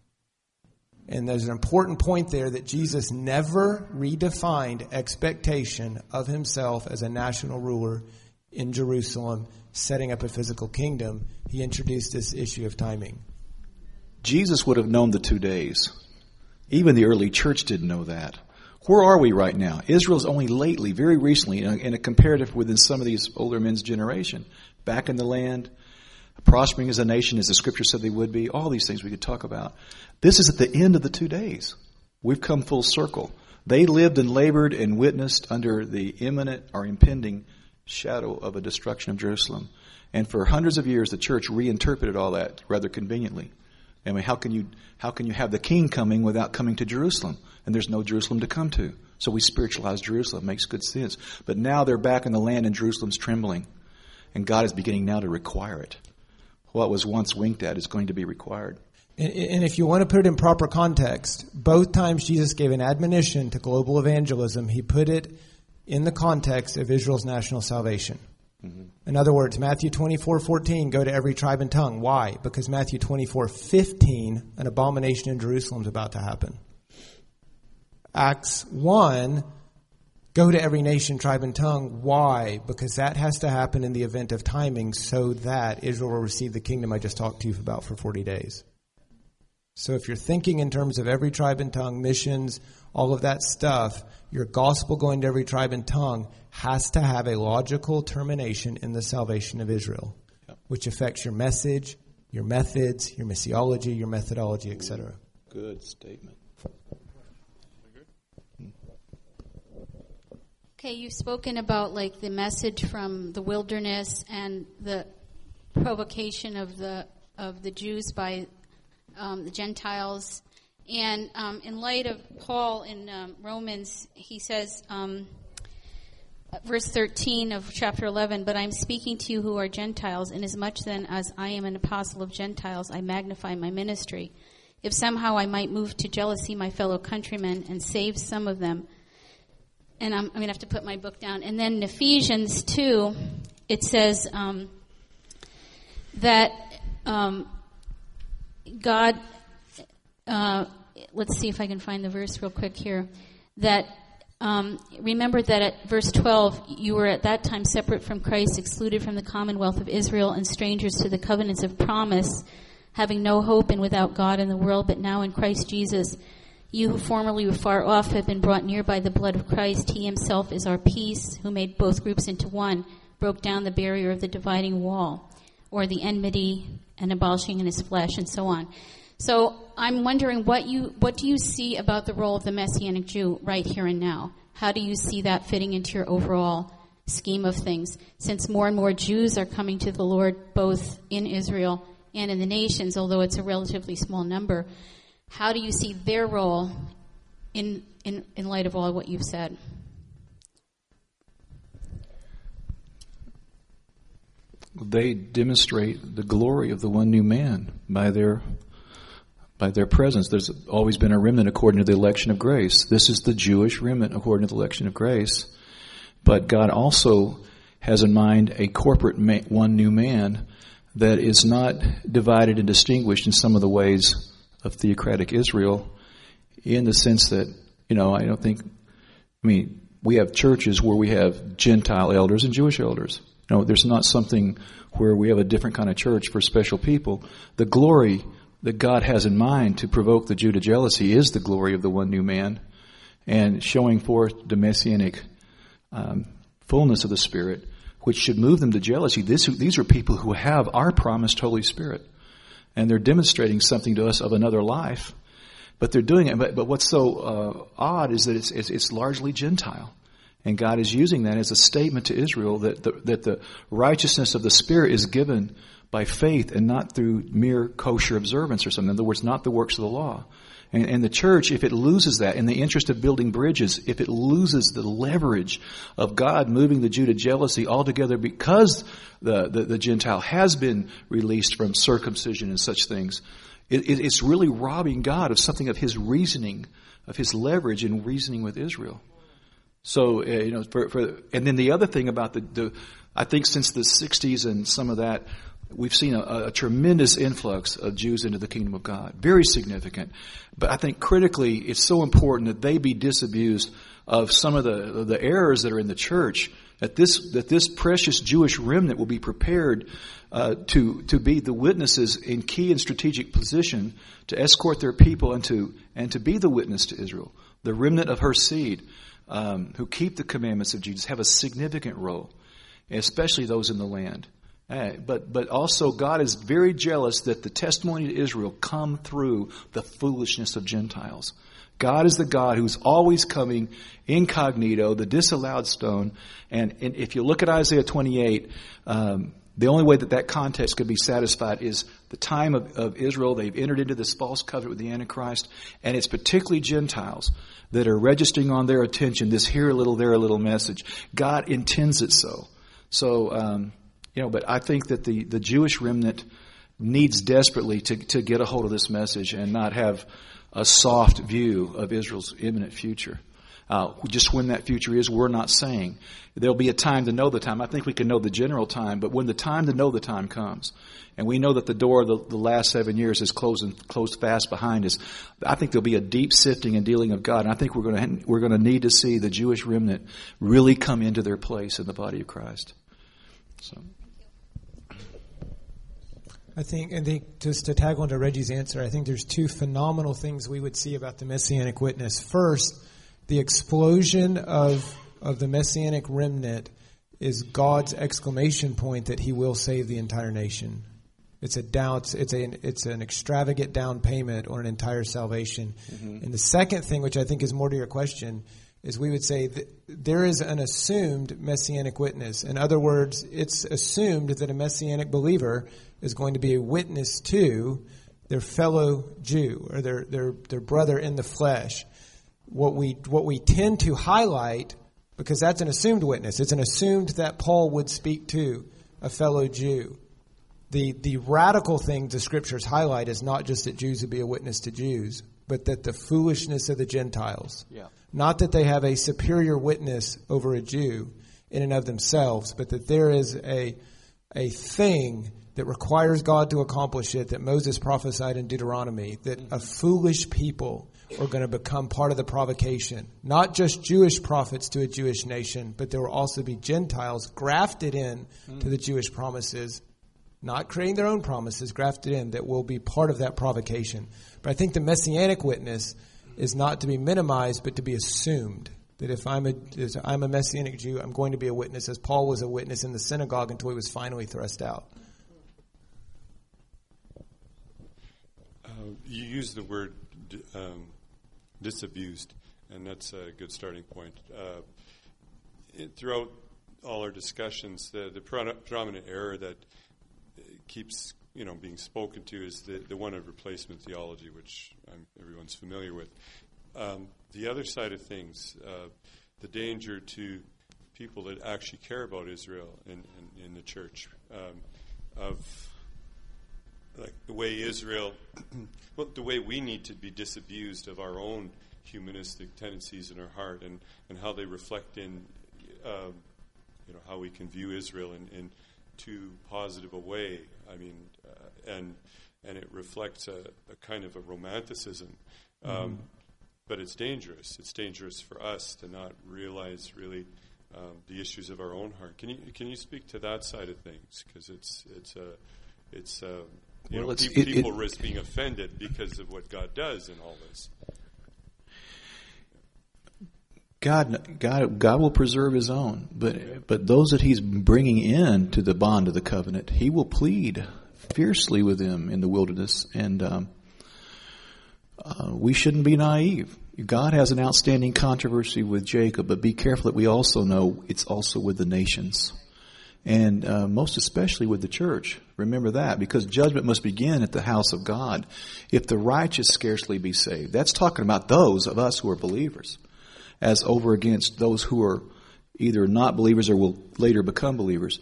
And there's an important point there that Jesus never redefined expectation of himself as a national ruler in Jerusalem, setting up a physical kingdom. He introduced this issue of timing. Jesus would have known the 2 days. Even the early church didn't know that. Where are we right now? Israel's only lately, very recently, in a comparative within some of these older men's generation, back in the land, prospering as a nation as the scripture said they would be, all these things we could talk about. This is at the end of the 2 days. We've come full circle. They lived and labored and witnessed under the imminent or impending shadow of a destruction of Jerusalem. And for hundreds of years, the church reinterpreted all that rather conveniently. I mean, how can you have the king coming without coming to Jerusalem? And there's no Jerusalem to come to. So we spiritualize Jerusalem. Makes good sense. But now they're back in the land and Jerusalem's trembling. And God is beginning now to require it. What was once winked at is going to be required. And if you want to put it in proper context, both times Jesus gave an admonition to global evangelism, he put it in the context of Israel's national salvation. Mm-hmm. In other words, Matthew 24:14, go to every tribe and tongue. Why? Because Matthew 24:15, an abomination in Jerusalem is about to happen. Acts 1, go to every nation, tribe, and tongue. Why? Because that has to happen in the event of timing so that Israel will receive the kingdom I just talked to you about for 40 days. So if you're thinking in terms of every tribe and tongue, missions, all of that stuff, your gospel going to every tribe and tongue has to have a logical termination in the salvation of Israel, which affects your message, your methods, your missiology, your methodology, etc. Good statement. Okay, you've spoken about like the message from the wilderness and the provocation of the Jews by the Gentiles. And in light of Paul in Romans, he says, verse 13 of chapter 11, but I'm speaking to you who are Gentiles, inasmuch then as I am an apostle of Gentiles, I magnify my ministry. If somehow I might move to jealousy my fellow countrymen and save some of them. and I'm going to have to put my book down. And then in Ephesians 2, it says that God, let's see if I can find the verse real quick here, that remember that at verse 12, you were at that time separate from Christ, excluded from the commonwealth of Israel, and strangers to the covenants of promise, having no hope and without God in the world, but now in Christ Jesus, you who formerly were far off have been brought near by the blood of Christ. He himself is our peace, who made both groups into one, broke down the barrier of the dividing wall, or the enmity, and abolishing in his flesh, and so on. So I'm wondering what do you see about the role of the Messianic Jew right here and now? How do you see that fitting into your overall scheme of things? Since more and more Jews are coming to the Lord both in Israel and in the nations, although it's a relatively small number, how do you see their role in light of all what you've said? They demonstrate the glory of the one new man by their presence. There's always been a remnant according to the election of grace. This is the Jewish remnant according to the election of grace. But God also has in mind a corporate one new man that is not divided and distinguished in some of the ways of theocratic Israel, in the sense that, we have churches where we have Gentile elders and Jewish elders. There's not something where we have a different kind of church for special people. The glory that God has in mind to provoke the Jew to jealousy is the glory of the one new man, and showing forth the messianic fullness of the Spirit, which should move them to jealousy. These are people who have our promised Holy Spirit, and they're demonstrating something to us of another life, but they're doing it. But what's so odd is that it's largely Gentile. And God is using that as a statement to Israel that the righteousness of the Spirit is given by faith and not through mere kosher observance or something. In other words, not the works of the law. And the church, if it loses that in the interest of building bridges, if it loses the leverage of God moving the Jew to jealousy altogether because the Gentile has been released from circumcision and such things, it's really robbing God of something of his reasoning, of his leverage in reasoning with Israel. So, and then the other thing about I think since the 60s and some of that, we've seen a tremendous influx of Jews into the kingdom of God. Very significant. But I think critically, it's so important that they be disabused of some of the errors that are in the church, that this precious Jewish remnant will be prepared to be the witnesses in key and strategic position to escort their people and to be the witness to Israel. The remnant of her seed, who keep the commandments of Jesus, have a significant role, especially those in the land. But also God is very jealous that the testimony to Israel come through the foolishness of Gentiles. God is the God who's always coming incognito, the disallowed stone. And if you look at Isaiah 28, the only way that context could be satisfied is the time of Israel. They've entered into this false covenant with the Antichrist, and it's particularly Gentiles that are registering on their attention this here a little, there a little message. God intends it so. So, but I think that the Jewish remnant needs desperately to get a hold of this message and not have a soft view of Israel's imminent future. Just when that future is, we're not saying. There'll be a time to know the time. I think we can know the general time, but when the time to know the time comes, and we know that the door of the last 7 years is closed fast behind us, I think there'll be a deep sifting and dealing of God. And I think we're going to need to see the Jewish remnant really come into their place in the body of Christ. So. I think just to tag on to Reggie's answer, I think there's two phenomenal things we would see about the Messianic witness. First, the explosion of the Messianic remnant is God's exclamation point that He will save the entire nation. It's an extravagant down payment on an entire salvation. Mm-hmm. And the second thing, which I think is more to your question, is we would say that there is an assumed Messianic witness. In other words, it's assumed that a Messianic believer is going to be a witness to their fellow Jew or their brother in the flesh. What we tend to highlight, because that's an assumed witness, it's an assumed that Paul would speak to a fellow Jew. The radical thing the Scriptures highlight is not just that Jews would be a witness to Jews, but that the foolishness of the Gentiles. Yeah. Not that they have a superior witness over a Jew in and of themselves, but that there is a thing that requires God to accomplish it, that Moses prophesied in Deuteronomy, that a foolish people are going to become part of the provocation. Not just Jewish prophets to a Jewish nation, but there will also be Gentiles grafted in to the Jewish promises, not creating their own promises, grafted in, that will be part of that provocation. But I think the messianic witness is not to be minimized, but to be assumed. That if I'm a Messianic Jew, I'm going to be a witness, as Paul was a witness in the synagogue until he was finally thrust out. You use the word disabused, and that's a good starting point. Throughout all our discussions, the predominant error that keeps being spoken to is the one of replacement theology, which everyone's familiar with. The other side of things, the danger to people that actually care about Israel in the church, of like the way Israel, the way we need to be disabused of our own humanistic tendencies in our heart, and how they reflect in, how we can view Israel in too positive a way. I mean, and it reflects a kind of a romanticism. But it's dangerous. It's dangerous for us to not realize really the issues of our own heart. Can you speak to that side of things? Because people risk being offended because of what God does in all this. God will preserve His own, but those that He's bringing in to the bond of the covenant, He will plead fiercely with them in the wilderness, and we shouldn't be naive. God has an outstanding controversy with Jacob, but be careful that we also know it's also with the nations, and most especially with the church. Remember that, because judgment must begin at the house of God. If the righteous scarcely be saved, that's talking about those of us who are believers, as over against those who are either not believers or will later become believers.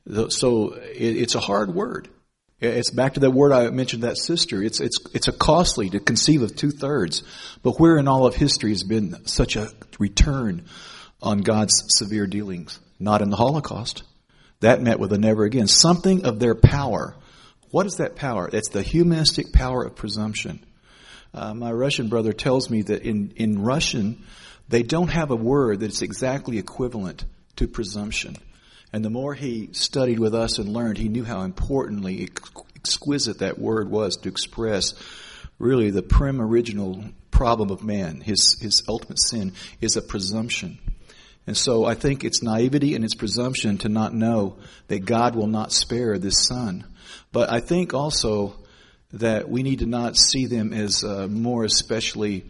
So it's a hard word. It's back to that word I mentioned, that sister. It's a costly to conceive of 2/3. But where in all of history has been such a return on God's severe dealings? Not in the Holocaust. That met with a never again. Something of their power. What is that power? It's the humanistic power of presumption. My Russian brother tells me that in Russian, they don't have a word that's exactly equivalent to presumption. And the more he studied with us and learned, he knew how importantly exquisite that word was to express really the prim original problem of man. His ultimate sin is a presumption. And so I think it's naivety and it's presumption to not know that God will not spare this son. But I think also that we need to not see them as more especially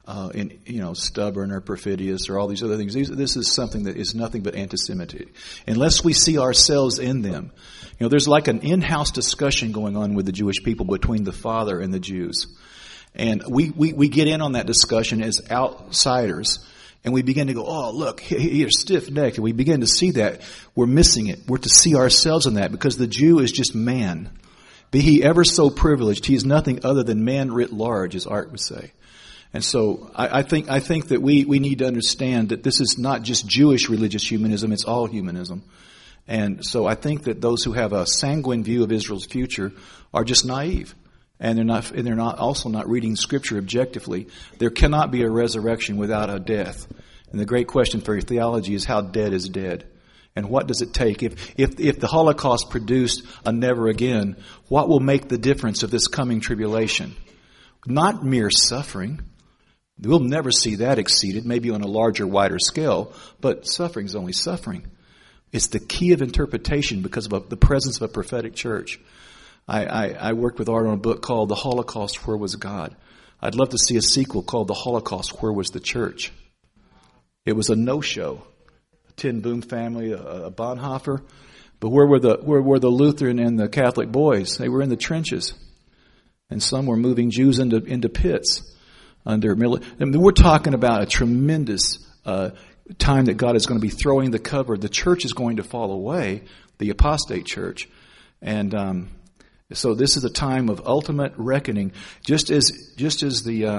stubborn or perfidious or all these other things. This is something that is nothing but anti-Semitic. Unless we see ourselves in them. There's like an in-house discussion going on with the Jewish people between the Father and the Jews. And we get in on that discussion as outsiders. And we begin to go, oh, look, you're stiff-necked. And we begin to see that. We're missing it. We're to see ourselves in that, because the Jew is just man. Be he ever so privileged, he is nothing other than man writ large, as Art would say. And so I think that we need to understand that this is not just Jewish religious humanism, it's all humanism. And so I think that those who have a sanguine view of Israel's future are just naive. And they're not also not reading Scripture objectively. There cannot be a resurrection without a death. And the great question for theology is, how dead is dead? And what does it take? If the Holocaust produced a never again, what will make the difference of this coming tribulation? Not mere suffering. We'll never see that exceeded, maybe on a larger, wider scale, but suffering is only suffering. It's the key of interpretation because of the presence of a prophetic church. I worked with Art on a book called The Holocaust, Where Was God? I'd love to see a sequel called The Holocaust, Where Was the Church? It was a no-show. A Ten Boom family, a Bonhoeffer. But where were the Lutheran and the Catholic boys? They were in the trenches. And some were moving Jews into pits. We're talking about a tremendous time that God is going to be throwing the cover. The church is going to fall away, the apostate church. And so this is a time of ultimate reckoning. Just as the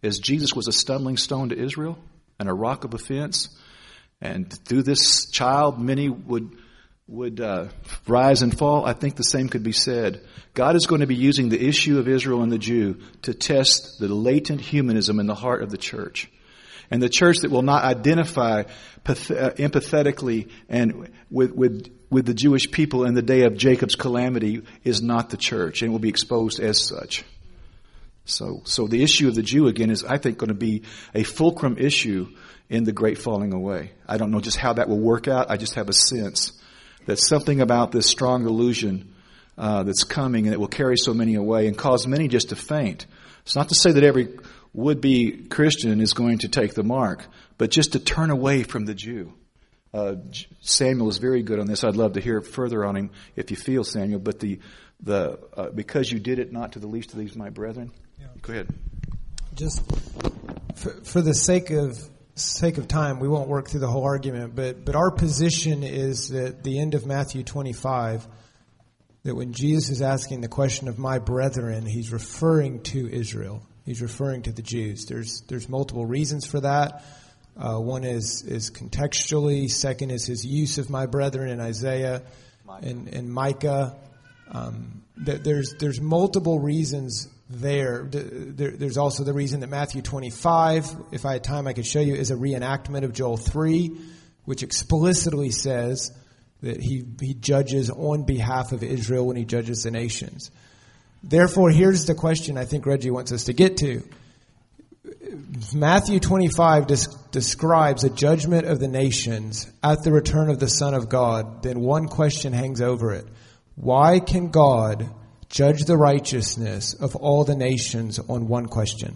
as Jesus was a stumbling stone to Israel and a rock of offense, and through this child many would rise and fall, I think the same could be said. God is going to be using the issue of Israel and the Jew to test the latent humanism in the heart of the church. And the church that will not identify empathetically and with the Jewish people in the day of Jacob's calamity is not the church, and will be exposed as such. So the issue of the Jew, again, is, I think, going to be a fulcrum issue in the great falling away. I don't know just how that will work out. I just have a sense that something about this strong delusion that's coming, and it will carry so many away and cause many just to faint. It's not to say that every would-be Christian is going to take the mark, but just to turn away from the Jew. Samuel is very good on this. I'd love to hear further on him if you feel, Samuel. But because you did it not to the least of these, my brethren. Yeah. Go ahead. Just for the sake of time, we won't work through the whole argument. But our position is that the end of Matthew 25, that when Jesus is asking the question of my brethren, he's referring to Israel. He's referring to the Jews. There's multiple reasons for that. One is contextually. Second is his use of my brethren in Isaiah and Micah. There's multiple reasons there. There's also the reason that Matthew 25, if I had time I could show you, is a reenactment of Joel 3, which explicitly says that he judges on behalf of Israel when he judges the nations. Therefore, here's the question I think Reggie wants us to get to. Matthew 25 describes a judgment of the nations at the return of the Son of God. Then one question hangs over it. Why can God judge the righteousness of all the nations on one question?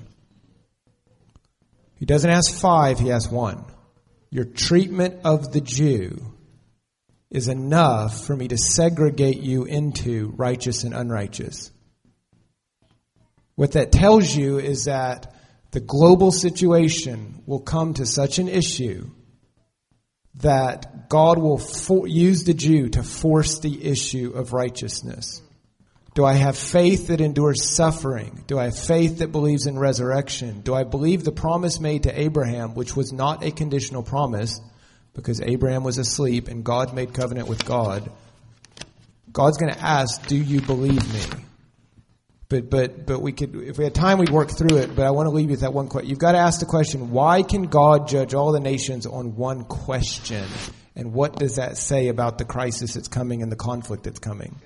He doesn't ask 5, he asks 1. Your treatment of the Jew is enough for me to segregate you into righteous and unrighteous. What that tells you is that the global situation will come to such an issue that God will use the Jew to force the issue of righteousness. Do I have faith that endures suffering? Do I have faith that believes in resurrection? Do I believe the promise made to Abraham, which was not a conditional promise, because Abraham was asleep and God made covenant with God? God's going to ask, do you believe me? But we could, if we had time, we'd work through it. But I want to leave you with that one question. You've got to ask the question, why can God judge all the nations on one question? And what does that say about the crisis that's coming and the conflict that's coming?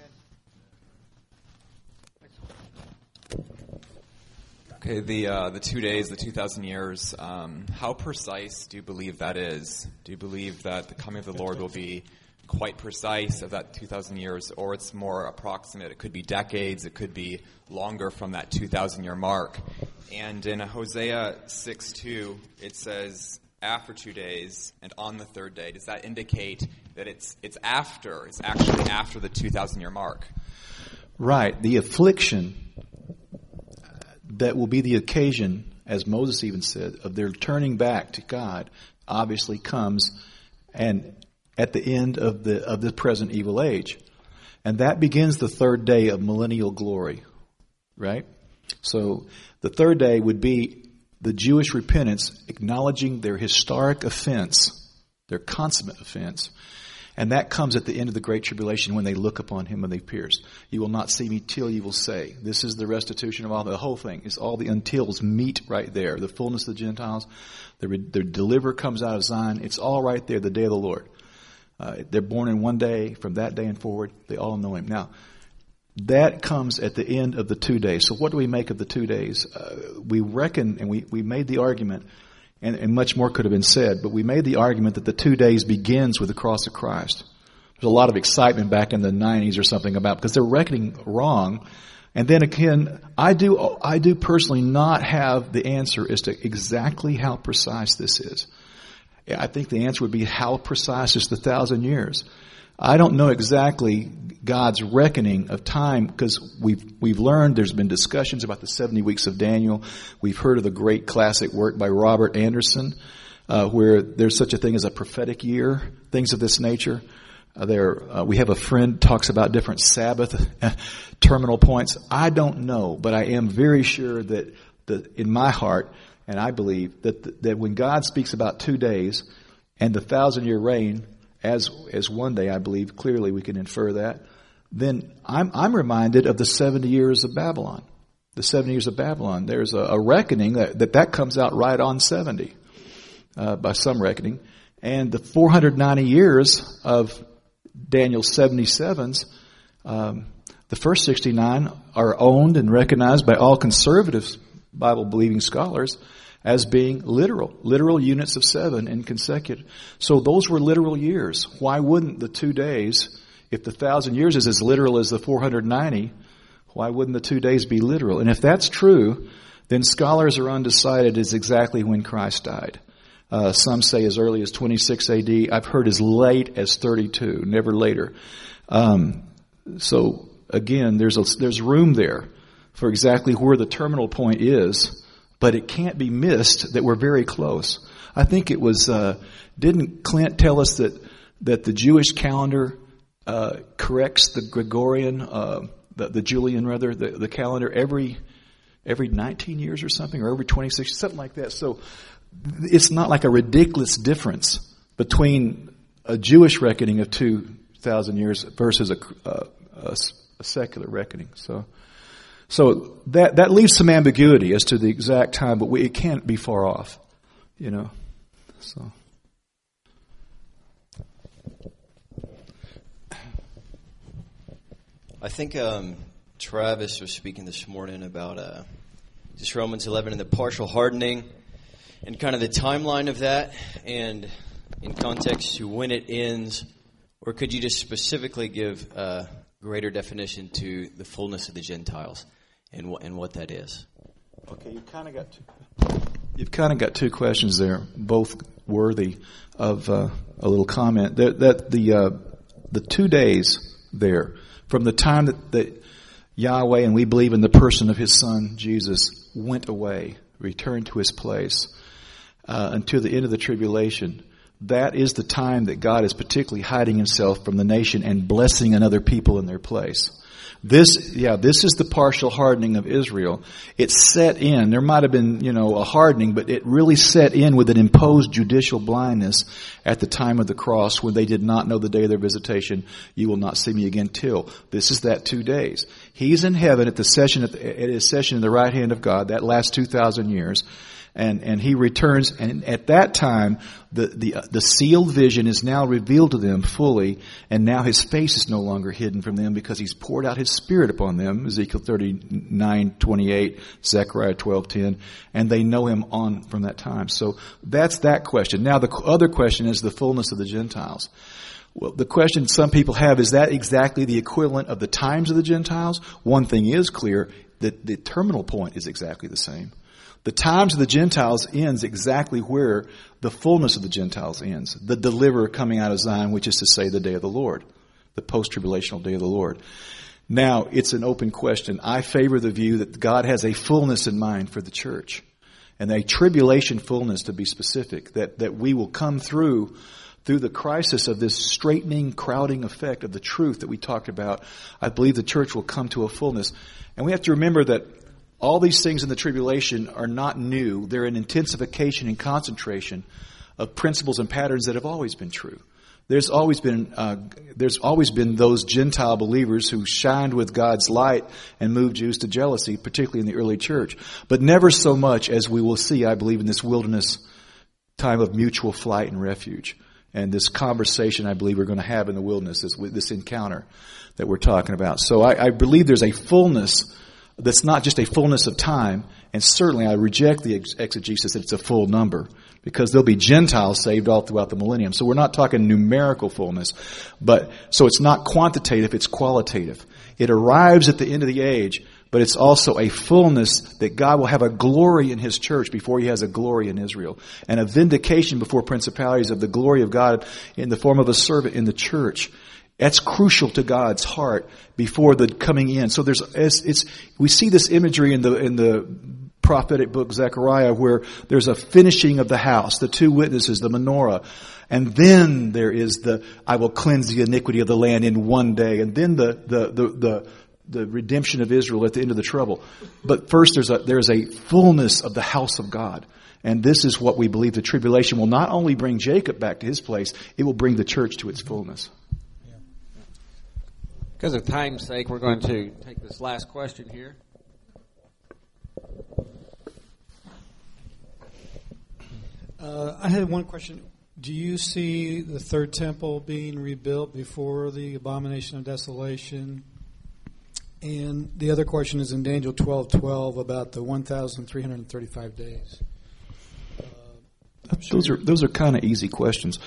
Okay, the 2 days, the 2,000 years, how precise do you believe that is? Do you believe that the coming of the Lord will be quite precise of that 2,000 years, or it's more approximate? It could be decades, it could be longer from that 2,000-year mark. And in Hosea 6:2, it says, after 2 days and on the third day. Does that indicate that it's actually after the 2,000-year mark? Right. The affliction that will be the occasion, as Moses even said, of their turning back to God, obviously comes and at the end of the present evil age. And that begins the third day of millennial glory, right? So the third day would be the Jewish repentance, acknowledging their historic offense, their consummate offense. And that comes at the end of the Great Tribulation when they look upon him and they pierce. You will not see me till you will say. This is the restitution of all. The whole thing is all the untils meet right there. The fullness of the Gentiles, the deliverer comes out of Zion. It's all right there, the day of the Lord. They're born in one day. From that day and forward, they all know him. Now, that comes at the end of the 2 days. So what do we make of the 2 days? We reckon, and we made the argument, and much more could have been said, but we made the argument that the 2 days begins with the cross of Christ. There's a lot of excitement back in the 90s or something about, because they're reckoning wrong. And then again, I do personally not have the answer as to exactly how precise this is. I think the answer would be, how precise is the 1,000 years? I don't know exactly God's reckoning of time, because we've learned, there's been discussions about the 70 weeks of Daniel. We've heard of the great classic work by Robert Anderson, where there's such a thing as a prophetic year, things of this nature. We have a friend talks about different Sabbath terminal points. I don't know, but I am very sure that in my heart, and I believe that when God speaks about 2 days and the 1,000-year reign as 1 day, I believe clearly we can infer that. Then I'm reminded of the 70 years of Babylon. The 70 years of Babylon. There's a reckoning that comes out right on 70 by some reckoning, and the 490 years of Daniel's 77s. The first 69 are owned and recognized by all conservative Bible-believing scholars as being literal units of 7 in consecutive. So those were literal years. Why wouldn't the 2 days, if the 1,000 years is as literal as the 490, why wouldn't the 2 days be literal? And if that's true, then scholars are undecided as exactly when Christ died. Some say as early as 26 AD. I've heard as late as 32, never later. So again, there's room there for exactly where the terminal point is, but it can't be missed that we're very close. I think it was, didn't Clint tell us that the Jewish calendar corrects the Gregorian, the Julian rather, the calendar every 19 years or something, or every 26, something like that. So it's not like a ridiculous difference between a Jewish reckoning of 2,000 years versus a secular reckoning. So that leaves some ambiguity as to the exact time, but it can't be far off, you know. So. I think Travis was speaking this morning about just Romans 11 and the partial hardening and kind of the timeline of that and in context to when it ends. Or could you just specifically give a greater definition to the fullness of the Gentiles and what that is? Okay, you've kind of got two questions there, both worthy of a little comment. That the 2 days there, from the time that Yahweh, and we believe in the person of His Son Jesus, went away, returned to His place, until the end of the tribulation. That is the time that God is particularly hiding Himself from the nation and blessing another people in their place. This is the partial hardening of Israel. It set in. There might have been, a hardening, but it really set in with an imposed judicial blindness at the time of the cross when they did not know the day of their visitation. You will not see me again till. This is that 2 days. He's in heaven at his session in the right hand of God, that last 2,000 years. And He returns, and at that time, the sealed vision is now revealed to them fully, and now His face is no longer hidden from them because He's poured out His Spirit upon them, Ezekiel 39:28, Zechariah 12:10, and they know Him on from that time. So that's that question. Now the other question is the fullness of the Gentiles. Well, the question some people have, is that exactly the equivalent of the times of the Gentiles? One thing is clear, that the terminal point is exactly the same. The times of the Gentiles ends exactly where the fullness of the Gentiles ends. The deliverer coming out of Zion, which is to say the day of the Lord, the post-tribulational day of the Lord. Now, it's an open question. I favor the view that God has a fullness in mind for the church, and a tribulation fullness, to be specific, that we will come through the crisis of this straightening, crowding effect of the truth that we talked about. I believe the church will come to a fullness. And we have to remember that all these things in the tribulation are not new. They're an intensification and concentration of principles and patterns that have always been true. There's always been those Gentile believers who shined with God's light and moved Jews to jealousy, particularly in the early church. But never so much as we will see, I believe, in this wilderness time of mutual flight and refuge. And this conversation, I believe, we're going to have in the wilderness, this encounter that we're talking about. So I believe there's a fullness that's not just a fullness of time, and certainly I reject the exegesis that it's a full number, because there'll be Gentiles saved all throughout the millennium. So we're not talking numerical fullness, so it's not quantitative, it's qualitative. It arrives at the end of the age, but it's also a fullness that God will have a glory in His church before He has a glory in Israel, and a vindication before principalities of the glory of God in the form of a servant in the church. That's crucial to God's heart before the coming in. So we see this imagery in the prophetic book Zechariah, where there's a finishing of the house, the two witnesses, the menorah, and then there is I will cleanse the iniquity of the land in 1 day, and then the the redemption of Israel at the end of the trouble. But first there's a fullness of the house of God. And this is what we believe the tribulation will not only bring Jacob back to his place, it will bring the church to its fullness. Because of time's sake, we're going to take this last question here. I had one question. Do you see the third temple being rebuilt before the abomination of desolation? And the other question is in Daniel 12:12 about the 1,335 days. Those are kind of easy questions,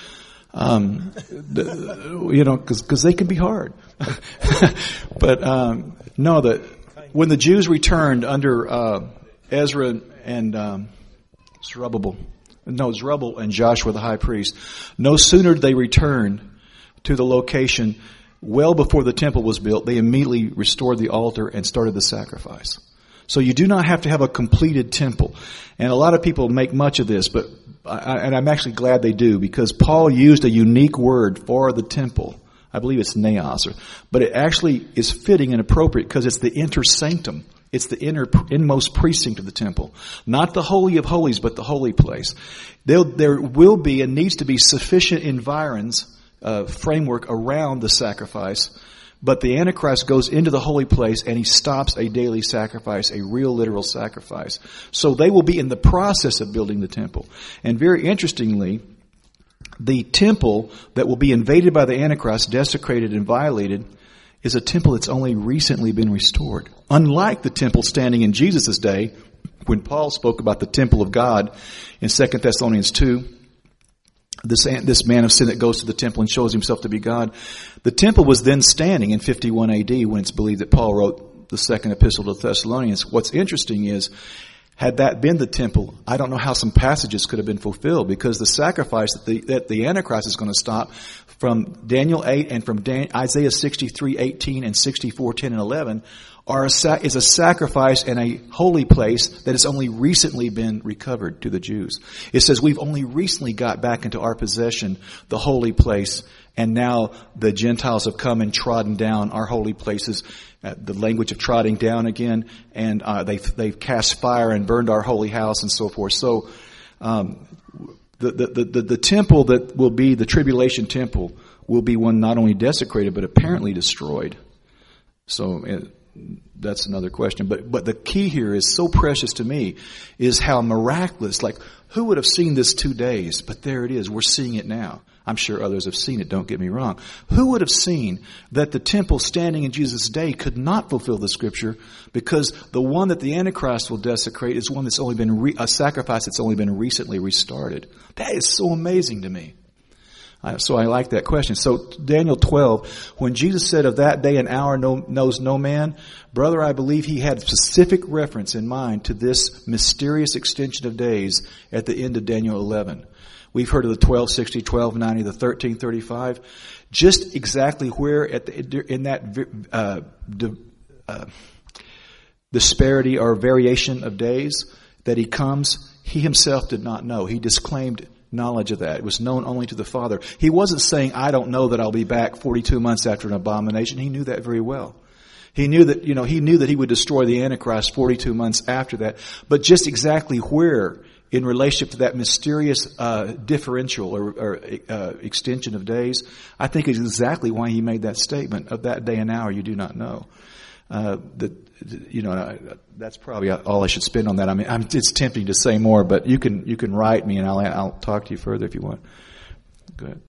because they can be hard. But no, that when the Jews returned under Ezra and Zerubbabel and Joshua the high priest, no sooner did they return to the location well before the temple was built, they immediately restored the altar and started the sacrifice. So you do not have to have a completed temple. And a lot of people make much of this, but I'm actually glad they do, because Paul used a unique word for the temple. I believe it's naos, but it actually is fitting and appropriate because it's the inner sanctum. It's the inmost precinct of the temple. Not the Holy of Holies, but the holy place. There will be and needs to be sufficient environs, framework around the sacrifice. But the Antichrist goes into the holy place and he stops a daily sacrifice, a real literal sacrifice. So they will be in the process of building the temple. And very interestingly, the temple that will be invaded by the Antichrist, desecrated and violated, is a temple that's only recently been restored. Unlike the temple standing in Jesus' day, when Paul spoke about the temple of God in 2 Thessalonians 2, this man of sin that goes to the temple and shows himself to be God. The temple was then standing in 51 AD when it's believed that Paul wrote the second epistle to the Thessalonians. What's interesting is, had that been the temple, I don't know how some passages could have been fulfilled, because the sacrifice that the Antichrist is going to stop from Daniel 8 and from Isaiah 63:18 and 64:10 and 11 is a sacrifice in a holy place that has only recently been recovered to the Jews. It says we've only recently got back into our possession the holy place, and now the Gentiles have come and trodden down our holy places, the language of trotting down again, and they've cast fire and burned our holy house and so forth. So the temple that will be the tribulation temple will be one not only desecrated but apparently destroyed. So that's another question. But the key here is so precious to me is how miraculous, like who would have seen this 2 days? But there it is. We're seeing it now. I'm sure others have seen it, don't get me wrong. Who would have seen that the temple standing in Jesus' day could not fulfill the scripture, because the one that the Antichrist will desecrate is one that's only been a sacrifice that's only been recently restarted. That is so amazing to me. So I like that question. So Daniel 12, when Jesus said of that day and hour knows no man, brother, I believe he had specific reference in mind to this mysterious extension of days at the end of Daniel 11. We've heard of the 1260, 1290, the 1335. Just exactly where in that disparity or variation of days that he comes, he himself did not know. He disclaimed knowledge of that. It was known only to the Father. He wasn't saying, I don't know that I'll be back 42 months after an abomination. He knew that very well. He knew that, he would destroy the Antichrist 42 months after that. But just exactly where in relationship to that mysterious differential or extension of days, I think is exactly why he made that statement of that day and hour you do not know. That's probably all I should spend on that. I mean, it's tempting to say more, but you can write me and I'll talk to you further if you want. Go ahead.